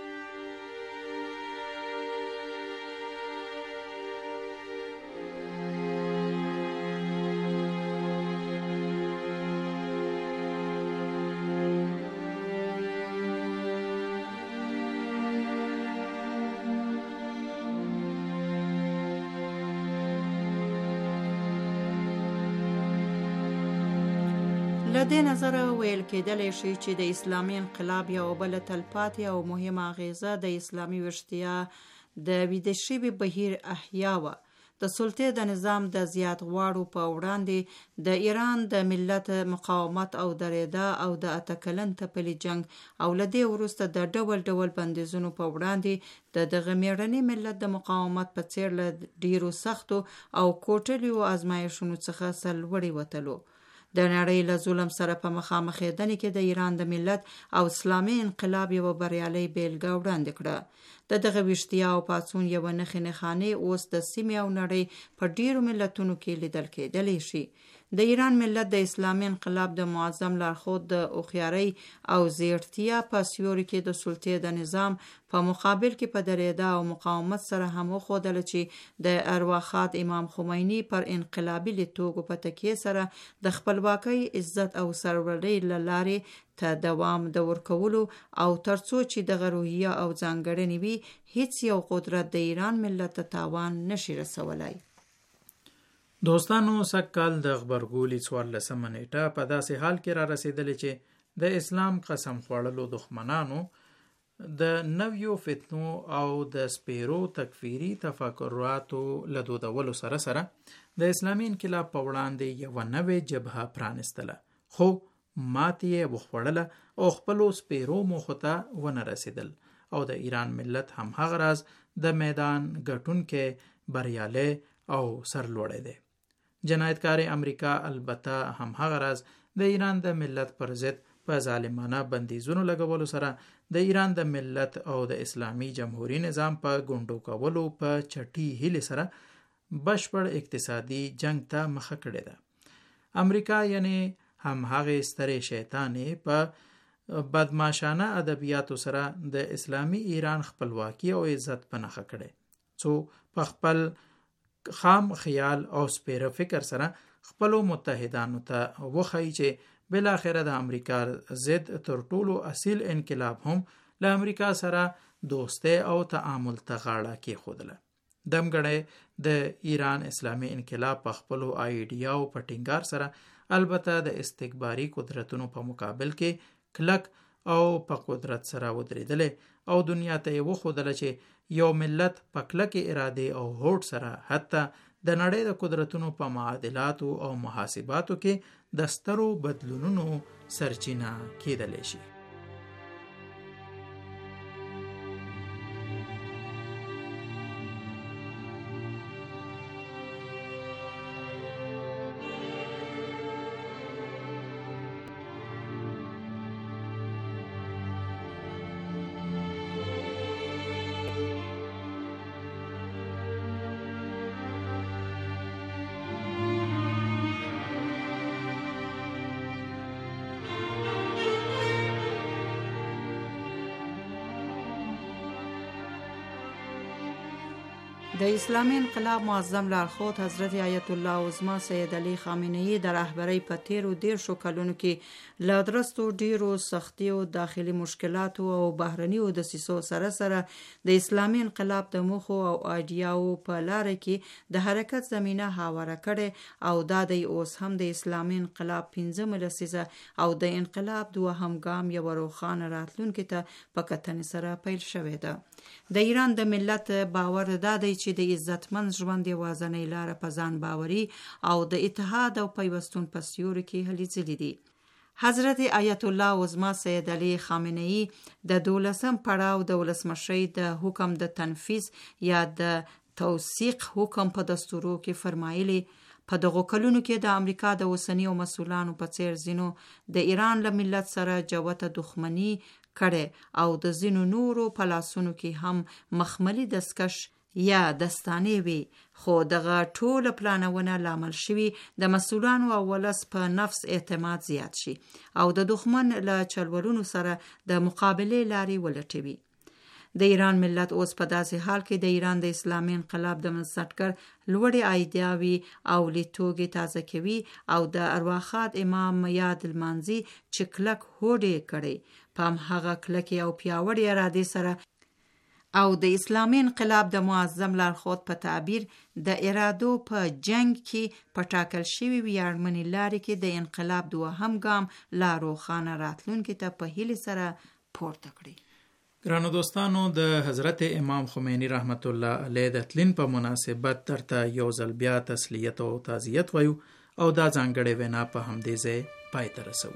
له دې نظره ویل کېدلی شي چې د اسلامي انقلاب یوه بله تلپاتې او مهمه اغیزه د اسلامي ویښتیا د ویده شوي بهیر احیا وه. د سلطې د نظام د زیات غواړو په وړاندې د ایران د ملت مقاومت او درېدا او د اته کلن تپلي جنگ او له دې وروسته د ډول ډول بندیزونو په وړاندې د دغه میړني ملت د مقاومت په څیر له ډیرو سختو او کوټلیو ازمایښتونو څخه سرلوړي وتلو. د نړۍ له ظلم سره په مخامخېدنې کې د ایران د ملت او اسلامي انقلاب یوه بریالۍ بیلګه وړاندې کړه. د دغه ویښتیا او پاڅون یوه نښې نښانې اوس د سیمې او نړۍ په ډیرو ملتونو کې لیدل کېدلی شي. د ایران ملت د اسلامي انقلاب د معظم لارښود د هوښیارۍ او زیرتیا په سیوري کې د سلطې د نظام په مقابل کې په درېدا او مقاومت سره هم وښودله چې د ارواخاد امام خمینی پر انقلابي لیدتوبو په تکیې سره د خپلواکۍ عزت او سرلوړۍ له لارې ته دوام د ورکولو او ترڅو چې دغه روحیه او ځانګړنې وي هیڅ یو قدرت د ایران ملت ته تاوان نشي رسولی. دوستانو سږکال د غبرګولي څوارلسمه نیټه په داسې حال کې را رسېدلې چې د اسلام قسم خوړلو دښمنانو د نویو فتنو او د سپیرو تکفیری تفکراتو له دودولو سره سره د اسلامي انقلاب په وړاندې یوه نوې جبهه پرانستله، خو ماتې یې وخوړله او خپلو سپیرو موخو ته ونه رسېدل او د ایران ملت هم هغه راز د میدان ګټونکې بریالی او سرلوړی دی. جنایتکار امریکا البته هم هغه راز د ایران د ملت پر ضد په ظالمانه بندیزونو لګولو سره د ایران د ملت او د اسلامي جمهوریت نظام په ګونډو کولو په چټي هیلې سره بشپړ اقتصادي جنگ ته مخه کړې ده. امریکا یعنی هم هغه سترې شیطانې په بدمعشانه ادبیاتو سره د اسلامي ایران خپلواکي او عزت په نښه کړي، څو په خپل خام خیال او سپیره فکر سره خپل متحدانو ته وښایي چې بل اخره د امریکا ضد تر ټولو اصیل انقلاب هم له امریکا سره دوسته او تعامل ته غاړه کېښودله. دمګړی د ایران اسلامي انقلاب په خپلو آیډیاو په ټینګار سره البته د استکباري قدرتونو په مقابل کې کلک او په قدرت سره ودرېدلې او دنیا ته یې وښودله چې یو ملت په کلکې ارادې او هوډ سره حتی د نړۍ د قدرتونو په معادلاتو او محاسباتو کې د سترو بدلونونو سرچینه کېدلی شي. د اسلامي انقلاب معظم لارښود حضرت آیت الله عظما سید علی خامنه‌ای د رهبری په تیرو دیرشو کلونو کې له درستو ډیرو سختیو، داخلي مشکلاتو او بهرنیو دسیسو سره سره د اسلامي انقلاب د موخو او ایډیاو په لاره کې د حرکت زمینه هواره کړي او دا د اوس هم د اسلامي انقلاب پنځمه لسیزه او د انقلاب دوهم ګام یو روښانه راتلونکي ته په کتنې سره پیل شوې ده. د ایران د ملت باور دا دی چې د عزتمن ژوند یوازینۍ لاره په ځان باوري او د اتحاد او پیوستون په سیوري کې هلې ځلې دي. حضرت آیت الله عظما سید علی خامنه‌ای د دولسم پړاو د ولسمشۍ د حکم د تنفیذ یا د توثیق حکم په دستورو کې فرمایلی په دغو کلونو کې د امریکا د اوسنی او مسؤلانو په څیر زینو د ایران له ملت سره جوته دښمنی کړي او د زینو نورو په لاسونو کې هم مخملی دستکش یا دستانې وي، خو دغه ټول پلانونه لامل شوي د مسؤلانو او ولس په نفس اعتماد زیات شي او د دښمن له چلولونو سره د مقابلې لارې ولټوي. د ایران ملت اوس په داسې حال کې د ایران د اسلامي انقلاب د بنسټګر لوړې ایډیاوي او لیدتوګې تازه کوي او د ارواښاد امام یاد لمانځي چې کلک هوډ یې کړی په همهغه کلکې او پیاوړې ارادې سره او د اسلامي انقلاب د معظم لارښود په تعبیر د ارادو په جنگ کې په ټاکل شوي ویاړمنې لارې کې د انقلاب دوهم ګام لا روښانه راتلونکي ته په هیلې سره پورته کړي. ګرانو دوستانو، د حضرت امام خمینی رحمت الله علیه د تلین په مناسبت درته یو ځل بیا تسلیت او تعزیت وایو او دا ځانګړې وینا په همدې ځای پای ته رسوو.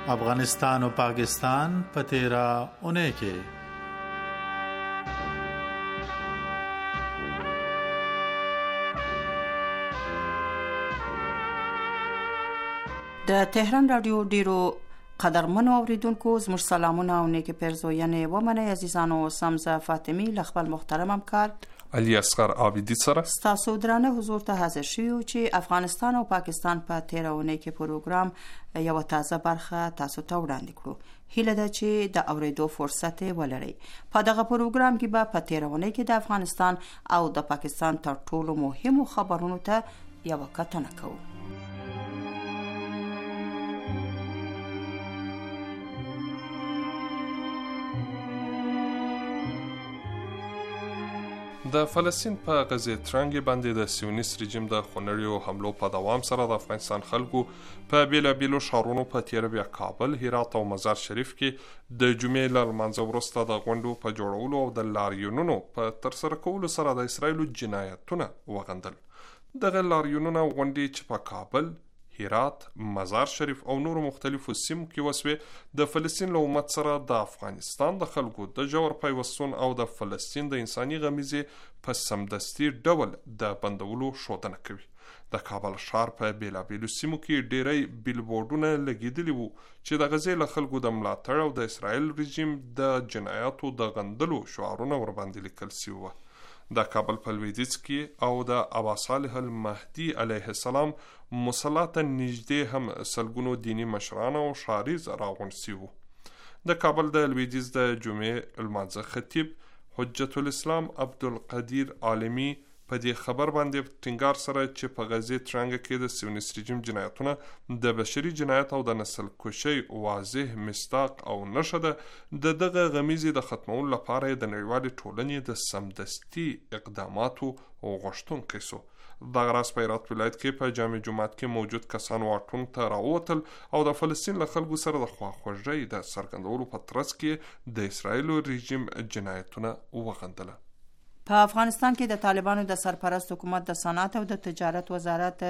افغانستان او پاکستان په تیرا اونۍ کې د تهران رادیو ډیرو قدرمنو اوریدونکو زموږ سلامونه او نیک پیرزوینې ومنئ عزیزانو. سمزه فاطمی له خپل محترم همکار علی اصغر عابدی سره ستاسو درانه حضور ته حاضر شوو چې افغانستان او پاکستان په تیرونه کې پروګرام یو تازه برخه تاسو ته وړاندې کړو. هیله ده چې د اوریدو فرصت ولرئ. په دغه پروګرام کې به په تیرونه کې د افغانستان او د پاکستان تر ټولو مهمو خبرونو ته یو کتنه کوو. د فلسطین په غزه ترنګ باندې د سیونیست رژیم د خونړیو حملو په دوام سره د افغانستان خلکو په بیلابیلو ښارونو په تیر بیا کابل، هرات او مزار شریف کې د جمعې له لمانځه وروسته د غونډو په جوړولو او د لاریونونو په ترسره کولو سره د اسرائیلو جنایتونه وغندل. دغه لاریونونه او غونډې چې په کابل، هرات، مزار شریف او نورو مختلفو سیمو کې وسوې د فلسطین له امت سره د افغانستان د خلکو د ژور پیوستون او د فلسطین د انساني غمیزې په سمدستي ډول د بندولو ښودنه کوي. د کابل ښار په بیلابیلو سیمو کې ډیری بیلبورډونه لګیدلي وو چې د غزې له خلکو د ملاتړ او د اسرائیل رژیم د جنایاتو د غندلو شعارونه ورباندې لیکل شوي وو. د کابل په لویدیځ کې او د ابا صالح المهدي علیه السلام مصلی ته نږدې هم سلګونو دینی مشران او ښاریز راغونډ شوي وو. د کابل د لویدیځ د جمعې لمانځه خطیب حجت الاسلام عبدالقدیر عالمي په دې خبر باندې ټینګار سره چې په غزې ترنګ کې د سیونیست رژیم جنایتونه د بشري جنایت او د نسل کشۍ واضح مصداق او نښه ده، د دغه غمیزې د ختمولو لپاره د نړیوالې ټولنې د سمدستي اقداماتو غوښتونکی سو. دغه راز په هرات ولایت کې په جامع جومات کې موجود کسان واټون ته راووتل او د فلسطین له خلکو سره د خواخوږۍ د څرګندولو په ترڅ کې د اسرائیلو رژیم جنایتونه وغندله. په افغانستان کې د طالبانو د سرپرست حکومت د صنعت او د تجارت وزارت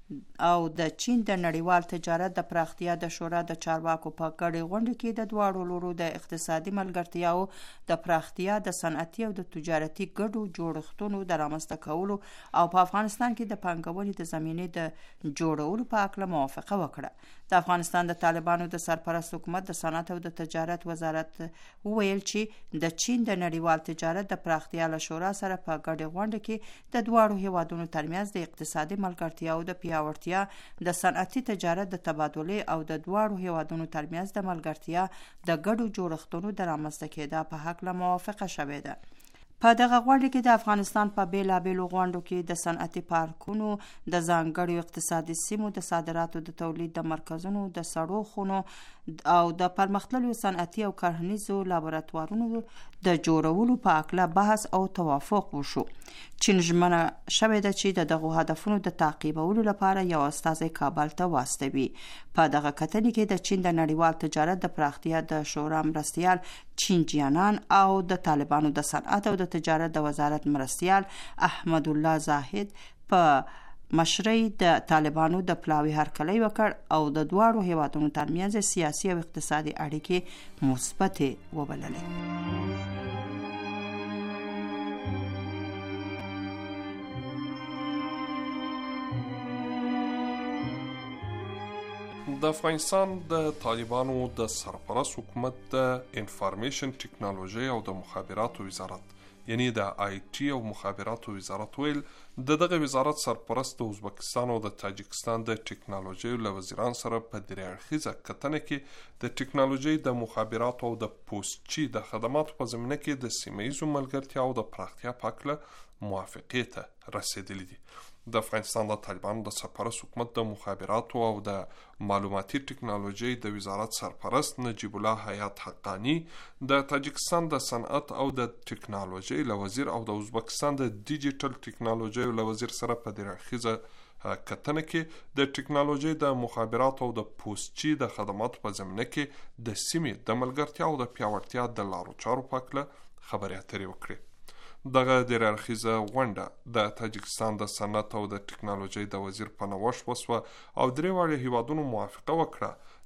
او د چین د نړیوال تجارت د پراختیا د شورا د چارواکو په ګډه غونډه کې د دواړو لورو د اقتصادي ملګرتیاو د پراختیا د صنعتي او د تجارتي ګډو جوړښتونو د رامنځته کولو او په افغانستان کې د پانګونې د زمینې د جوړولو په اړه موافقه وکړه. د افغانستان د طالبانو د سرپرست حکومت د صنعت او د تجارت وزارت وویل چې د چین د نړیوال تجارت د پراختیا له شورا سره په ګډه غونډه کې د دواړو هیوادونو ترمنځ د اقتصادي ملګرتیاو د پیاوړتیا، د صنعتي تجارت د تبادلې او د دواړو هیوادونو ترمنځ د ملګرتیا د ګډو جوړښتونو د رامنځته کېدا په حق له موافقه شوې ده. په دغه غونډه کې د افغانستان په بیلابیلو غونډو کې د صنعتي پارکونو، د ځانګړو اقتصادي سیمو د صادراتو د تولید د مرکزونو، د سړو خونو او د پرمختللو صنعتي او کرهنیزو لابراتوارونو د جوړولو په اړه بحث او توافق وشو. چین ژمنه شوې ده چې د دغه هدفونو د تعقیبولو لپاره یو استازی کابل ته واستوي. په دغه کتنې کې د چین د نړیوال تجارت د پراختیا د شورا مرستیال چینجیانان او د طالبانو د صنعت او د تجارت د وزارت مرستیال احمد الله زاهد په مشرۍ د طالبانو د پلاوي هرکلی وکړ او د دواړو هیوادونو ترمنځ سیاسي او اقتصادي اړیکې مثبتې وبللې. د افغانستان د طالبانو د سرپرست حکومت د انفارمیشن ټکنالوژي او د مخابراتو وزارت یعنی د آی ټي او مخابراتو وزارت ویل د دغه وزارت سرپرست د ازبکستان او د تاجکستان د ټکنالوژي له وزیران سره په درې اړخیزه کتنه کې د ټکنالوژي د مخابراتو او د پوسټچي د خدماتو په زمینه کې د سیمه‌ییزو ملګرتیا او د پراختیا په اړه موافقې ته رسیدلي دي. د افغانستان د طالبانو د سرپرست حکومت د مخابراتو او د معلوماتي ټکنالوژي د وزارت سرپرست نجیب الله حیات حقانی د تاجکستان د صنعت او د ټکنالوژي له وزیر او د ازبکستان د ډیجیټل ټکنالوژي له وزیر سره په دې اړخیزه کتنه کې د ټکنالوژي د مخابراتو او د پوسټچي د خدماتو په زمینه کې د سیمې د ملګرتیا او د پیاوړتیا د لارو چارو په اړه خبرې اترې وکړې. دغه درې اړخیزه غونډه د تاجکستان د صنعت او د ټکنالوژۍ د وزیر په نوښت وسوه او درې واړه هیوادونو موافقه وکړه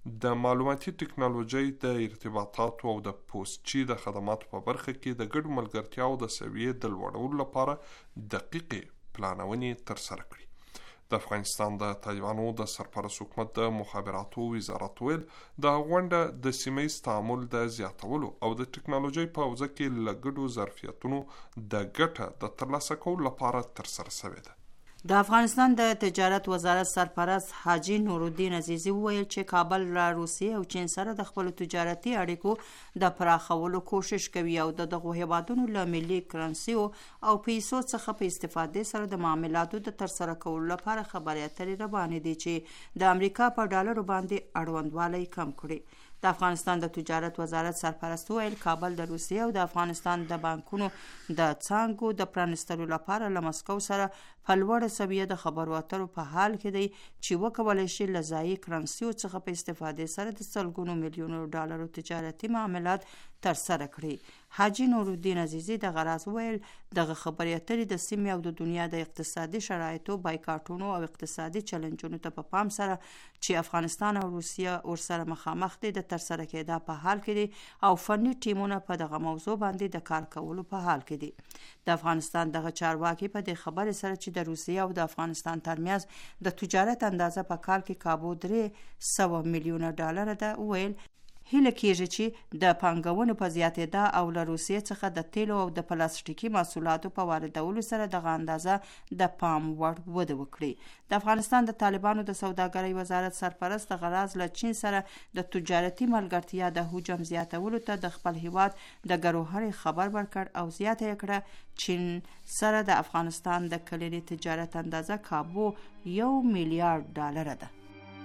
د معلوماتي ټکنالوژۍ د ارتباطاتو او د پوسټچي د خدماتو په برخه کې د ګډو ملګرتیاو د سویې د لوړولو لپاره دقیقې پلانونې ترسره کړي. د افغانستان د طالبانو د سرپرست حکومت د مخابراتو وزارت ویل د غونډه د سیمه ایز تعامل د زیاتولو او د ټکنالوژۍ په حوزه کې له ګډو ظرفیتونو د ګټه د ترلاسه کولو لپاره ترسره شوې ده. د افغانستان د تجارت وزارت سرپرست حاجی نورالدین عزیزی وویل چې کابل له روسیې او چین سره د خپلو تجارتي اړیکو د پراخولو کوشش کوي او د دغو هیوادونو له ملي کرنسیو او پیسو څخه په استفادې سره د معاملاتو د ترسره کولو لپاره خبرې اترې روانې دي چې د امریکا په ډالرو باندې اړوندوالی کم کړي. د افغانستان د تجارت وزارت سرپرست ویل کابل د روسیې او د افغانستان د بانکونو د څانګو د پرانستلو لپاره له مسکو سره په لوړه سویه د خبرو اترو په حال کې دی چې وکولای شي له ځایي کرنسیو څخه په استفادې سره د سلګونو میلیونو ډالرو تجارتي معاملات ترسره کړي. حاجی نورالدین عزیزی د غراز ویل دغه خبرې اترې د سیمې او د دنیا د اقتصادي شرایطو بایکاټونو او اقتصادي چلنجونو ته په پام سره چې افغانستان او روسیه ورسره مخامخ دي د ترسره کېدا په حال کې دي او فني ټیمونه په دغه موضوع باندې د کار کولو په حال کې دي. د افغانستان دغه چارواکي په دې خبرې سره چې د روسیه او د افغانستان ترمنځ د تجارت اندازه په کال کې کابو درې سوه میلیونه ډالر ده ویل هیله کېږي چې د پانګونو په زیاتېدا او له روسیې څخه د تیلو او د پلاستیکي محصولاتو په واردولو سره دغه اندازه د پام وړ وده وکړي. د افغانستان د طالبانو د سوداګرۍ وزارت سرپرست د غراز له چین سره د تجارتي ملګرتیا د حجم زیاتولو ته د خپل هیواد د ګروهرې خبر ورکړ او زیاته یې کړه چین سره د افغانستان د کلني تجارت اندازه کابو یو میلیارډ ډالر ده.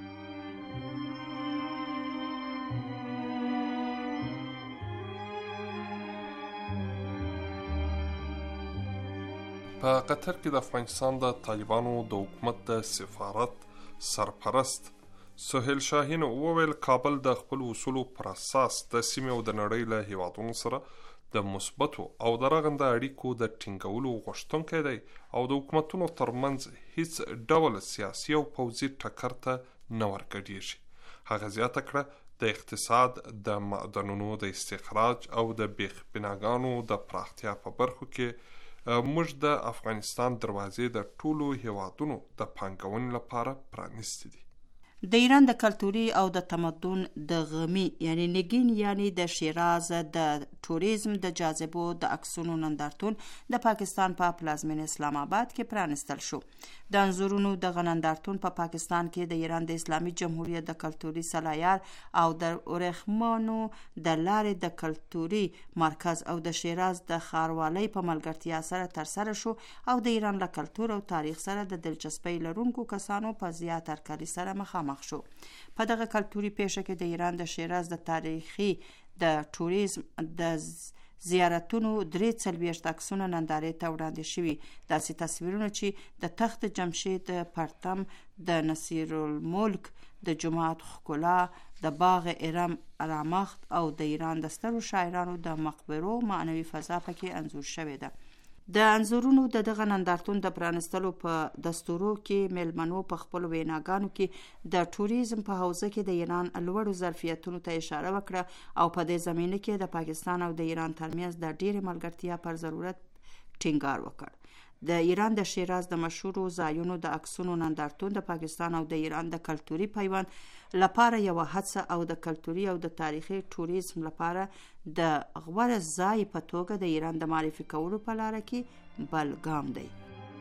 په قطر کې د افغانستان د طالبانو د حکومت د سفارت سرپرست سهیل شاهین وویل کابل د خپل اصولو پر اساس د سیمې او د نړۍ له هیوادونو سره د مثبتو او د رغنده اړیکو د ټینګولو غوښتونکی دی او د حکومتونو ترمنځ هیڅ ډول سیاسي او پوځي ټکر ته نه ورګډېږي. هغه زیاته کړه د اقتصاد د معدنونو د استخراج او د بیخ بناګانو د پراختیا په برخو کې موږ د افغانستان دروازې د ټولو هیوادونو د پانګونې لپاره پرانیستې دي. د ایران د کلتوري او د تمدن د غمی یعنی نگین یعنی د شیراز د توریزم د جاذبو د عکسونو نندارتون د پاکستان په پلازمینه اسلام آباد کې پرانستل شو. د انځورونو د نندارتون په پا پاکستان کې د ایران د اسلامي جمهوریت د کلتوري سلایار او د اورخمانو د لارې د کلتوري مرکز او د شیراز د خاروالۍ په ملګرتیا سره ترسره شو او د ایران له کلتور او تاریخ سره د دلچسپۍ لرونکو کسانو په زیات هرکلي سره مخامخ شو. په دغه کلتوري پیښه کې د ایران د شیراز د تاریخي د توریزم د زیارتونو درې څلوېښت عکسونه نندارې ته وړاندې شوي. داسې تصویرونه چې د تخت جمشید پرتم د نصیرالملک د جماعت ښکلا د باغ ارم رامخت او د ایران د سترو شاعرانو د مقبرو معنوي فضا پکې انځور شوې ده. د انځورونو د دغه نندارتون د پرانستلو په دستورو کې میلمنو په خپل ویناګانو کې د توریزم په حوزه کې د ایران لوړو ظرفیتونو ته اشاره وکړه او په دې زمینه کې د پاکستان او د ایران ترمنځ د ډېرې ملګرتیا پر ضرورت ټینګار وکړ. د ایران د شیراز د مشهورو ځایونو د عکسونو نندارتون د پاکستان او د ایران د کلتوري پیوند لپاره یو هڅه او د کلتوري او د تاریخي توریزم لپاره د غوره ځای په توګه د ایران د معرفي کولو په لاره کې بل ګام دی.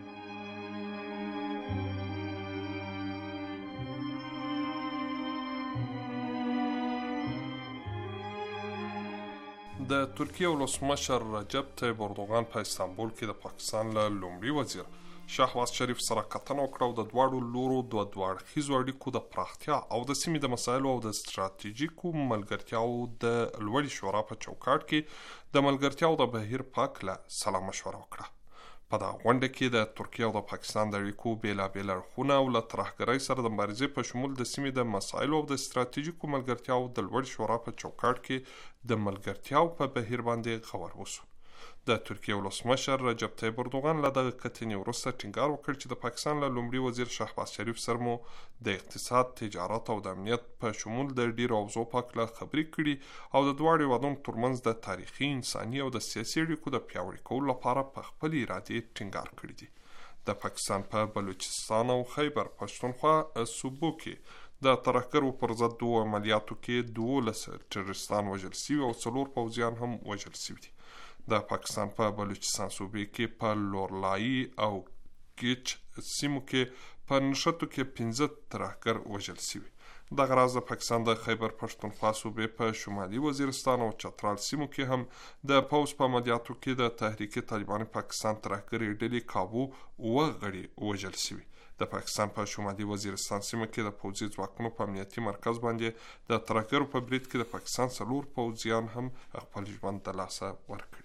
د ترکیه ولسمشر رجب طیب اردوغان په استانبول کې د پاکستان له لومړي وزیر شهباز شریف سره کتنه وکړه او د دواړو لورو د دوه اړخیزو اړیکو د پراختیا او د سیمې د مسایلو او د ستراتیژیکو ملګرتیاو د لوړې شورا په چوکاټ کې د ملګرتیاو د بهیر په هکله سلا مشوره وکړه. په دغه غونډه کې د ترکیه او د پاکستان د اړیکو بېلابېل اړخونه او له ترهګرۍ سره د مبارزې په شمول د سیمې د مسایلو او د ستراتیژیکو ملګرتیاو د لوړې شورا په چوکاټ کې د ملګرتیاو په بهیر باندې غور وشو. د ترکیې ولسمشر رجب طیب اردوغان له دغه کتنې وروسته ټینګار وکړ چې د پاکستان له لومړي وزیر شهباز شریف سره مو د اقتصاد، تجارت او د امنیت په شمول د ډیرو اوضاع په هکله خبرې کړي او د دواړو هیوادونو ترمنځ د تاریخي، انساني او د سیاسي اړیکو د پیاوړي کولو لپاره په خپلې ارادې ټینګار کړی دی. د پاکستان په پا بلوچستان او خیبر پښتونخوا صوبو کې د ترهګرو پر ضد دوه عملیاتو کې دولس ټروریستان وژل شوي او څلور پوځیان هم وژل شوي دي. د پاکستان په بلوچستان صوبې کې په لورلایي او ګیچ سیمو کې په نښتو کې پنځه ترهګر وژل شوي. دغه راز د پاکستان د خیبر پښتونخوا صوبې په شمالي وزیرستان او چترال سیمو کې هم د پوځ په عملیاتو کې د تحریک طالبان پاکستان ترهګرې ډلې کابو اوه غړي وژل شوي. د پاکستان په شمالي وزیرستان سیمه کې د پوځي ځواکونو په امنیتي مرکز باندې د ترهګرو په برید کې د پاکستان څلور پوځیان هم خپل ژوند د لاسه ورکړي.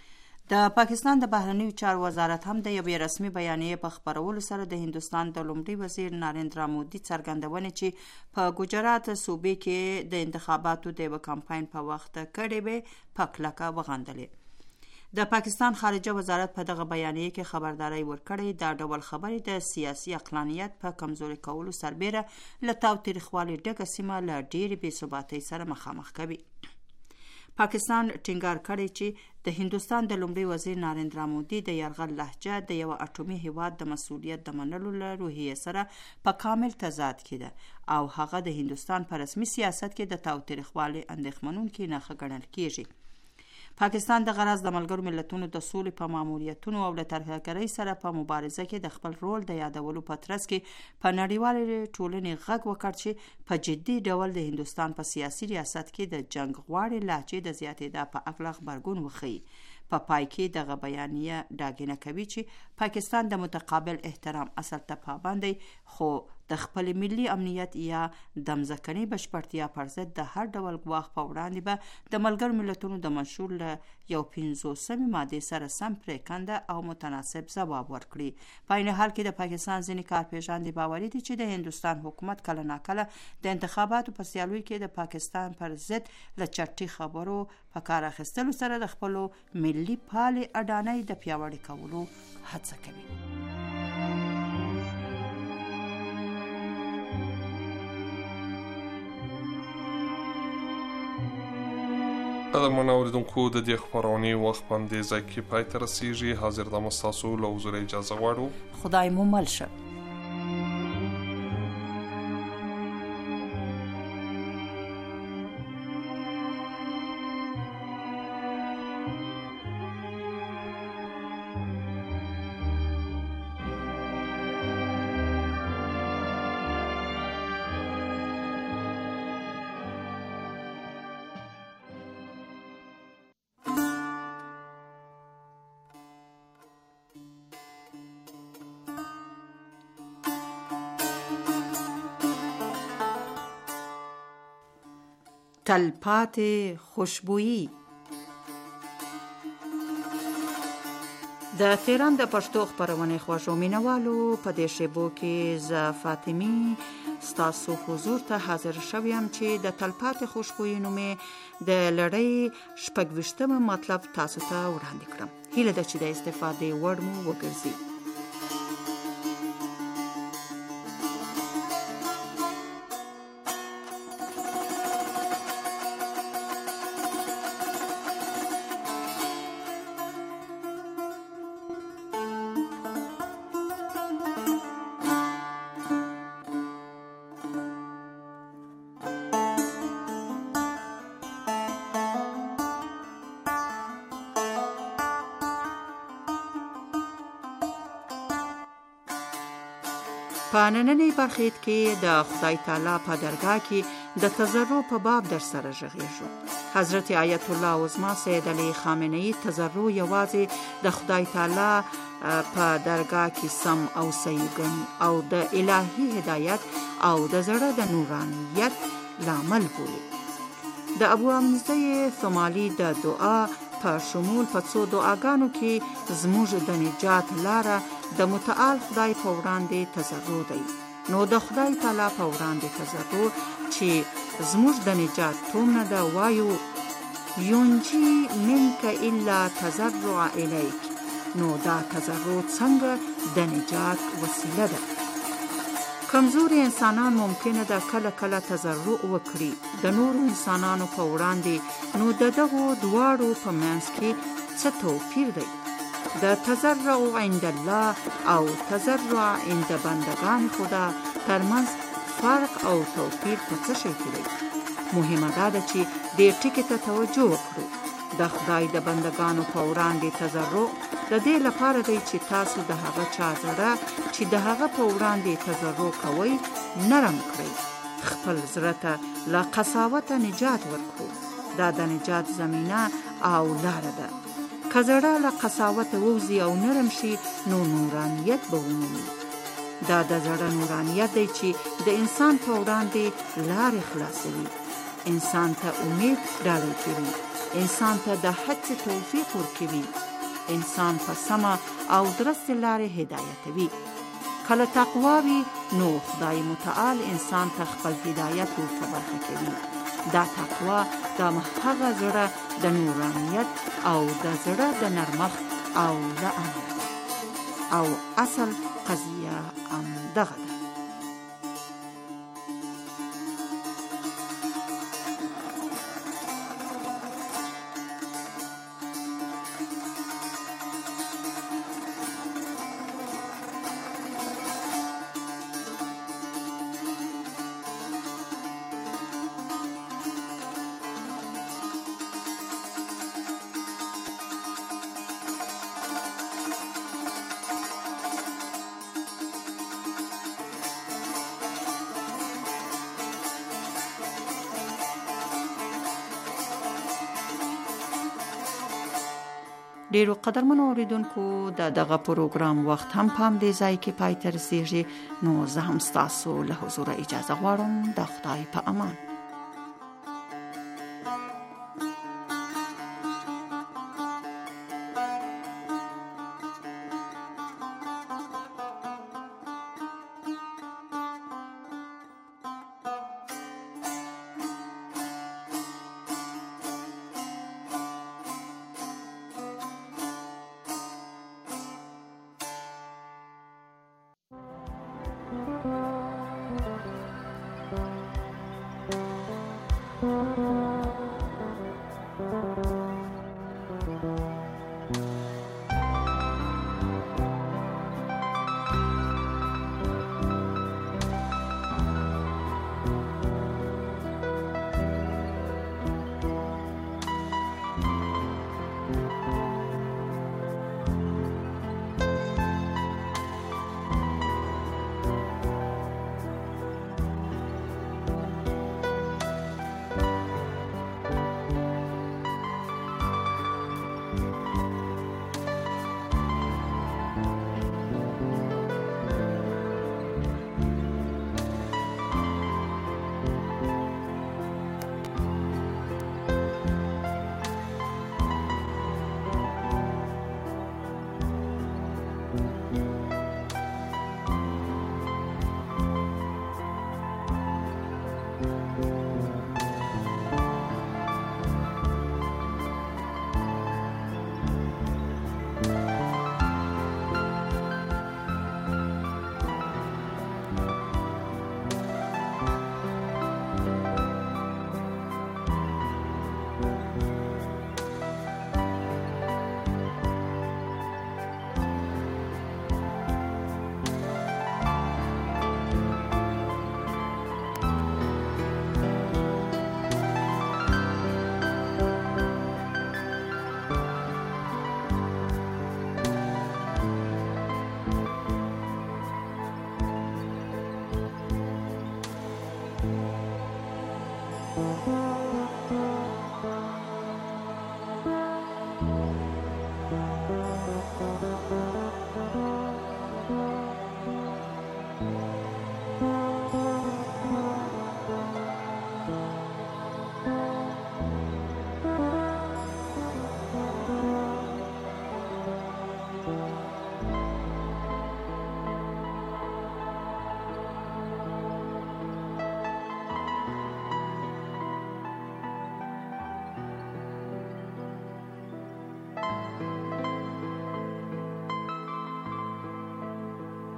د پاکستان د بهرنیو چارو وزارت هم د یوې رسمي بیانیې په خپرولو سره د هندوستان د لومړي وزیر ناریندرا مودي څرګندونې چې په ګجرات صوبې کې د انتخاباتو د یوه کمپاین په وخت کړې وې په کلکه وغندلې. د پاکستان خارجه وزارت په دغه بیانیه کې خبرداري ورکړې دا ډول خبرې د سیاسي عقلانیت په کمزوري کولو سربیره له تاوتریخوالي ډکه سیمه له ډېرې بې ثباتۍ سره مخامخ کوي. پاکستان ټینګار کړی چې د هندوستان د لومړي وزیر ناریندرا مودي د یرغل لهجه د یو اټومي هیواد د مسؤلیت د منلو له روحیې سره په کامل تضاد کې ده او هغه د هندوستان په رسمي سیاست کې د تاوتریخوالي اندېښمنونکې نښه ګڼل کیږي. پاکستان د غرض د ملګرو ملتونو د سولې په ماموریتونو او له ترهګرۍ سره په مبارزه کې د خپل رول د یادولو په ترڅ کې په نړیوالې ټولنې غږ وکړ چې په جدي ډول د هندوستان په سیاسي ریاست کې د جنگ غواړي لهجې د زیاتېدا په اړه خبرګون وښیي. په پای کې دغه بیانیه ډاګینه کوي چې پاکستان د متقابل احترام اصل ته پابند دی خو د خپل ملي امنیت یا د مځکنۍ بشپړتیا پر ضد د هر ډول ګواښ په وړاندې به د ملګرو ملتونو د منشور له یو پنځوسمې مادې سره سم پرېکنده او متناسب ځواب ورکړي. په عین حال کې د پاکستان ځینې کارپېژاندې باوري دي چې د هندوستان حکومت کله ناکله د انتخاباتو په سیالیو کې د پاکستان پر ضد له چټي خبرو په کار اخیستلو سره د خپلو ملي پالې اډانۍ د پیاوړي کولو هڅه کوي. قدرمن اوریدونکو د دې خپرونې وخت په همدې ځای کې پای ته رسیږي. حاضر دم ستاسو له حضوره اجازه غواړو. خدای مو مل شه. تلپاتې خوشبويي. د تهران د پښتو خپرونې خوږو مینوالو په دې شیبو کې ز فاطمی ستاسو حضور ته حاضر شوم چې د تلپاتې خوشبويي نومې د لړۍ شپږویشتمه مطلب تاسو ته وړاندې کړم. هیله ده چې د استفادې وړ مو وګرځي. په نننۍ برخې کې د خدای تعالی په درگاه کې د تضرع په باب در سره غږیږو. حضرت آیت الله عظما سید علی خامنه‌ای تضرع یوازې د خدای تعالی په درگاه کې سم او صحیح ګڼي او د الهي هدایت او د زړه د نورانیت لامل بولي. د ابو حمزه ثمالی د دعا په شمول په څو دعاګانو کې زموږ د نجات لاره د متعال خدای په وړاندې تضرع دی. نو د خدای تعالی په وړاندې تضرع چې زموږ د نجات تومنه ده وایو ینجی منک الا تضرع الیک، نو دا تضرع څنګه د نجات وسیله ده. کمزوري انسانان ممکنه ده کله کله تضرع وکړي د نورو انسانانو په وړاندې، نو د دغو دواړو په منځ کې څه توپیر دی؟ د تضرع عند الله او تضرع عند بندگان خدا ترمنځ فرق او توپیر په څه شي کې دی؟ مهمه دا ده چې دې ټکي ته توجه وکړو. د خدای د بندگانو په وړاندې تضرع د دې لپاره دی چې تاسو د هغه چا زړه چې د هغه په وړاندې تضرع کوئ نرم کړئ، خپل زړه ته له قساوته نجات ورکړو. دا د نجات زمینه او لاره ده. که زړه له قساوته ووځي او نرم شي، نو نورانیت به ومومي. دا د زړه نورانیت دی چې د انسان په وړاندې لارې خلاصوي، انسان ته امید ډالۍ کوي، انسان ته د هڅې توفیق ورکوي، انسان په سمه او درسته لارې هدایتوي. کله تقوا وي، نو خدای متعال انسان ته خپل هدایت ورته برخه کوي. دا تقوا د هغه زړه د نورانیت او د زړه د نرمښت او د امن او اصل قضیه هم دغه ده. ډیرو قدرمنو اوریدونکو د دغه پروګرام وخت هم پام دی ځای کې پای ته رسیږي، نو زه هم ستاسو له حضور اجازه غواړم. د خدای په امان.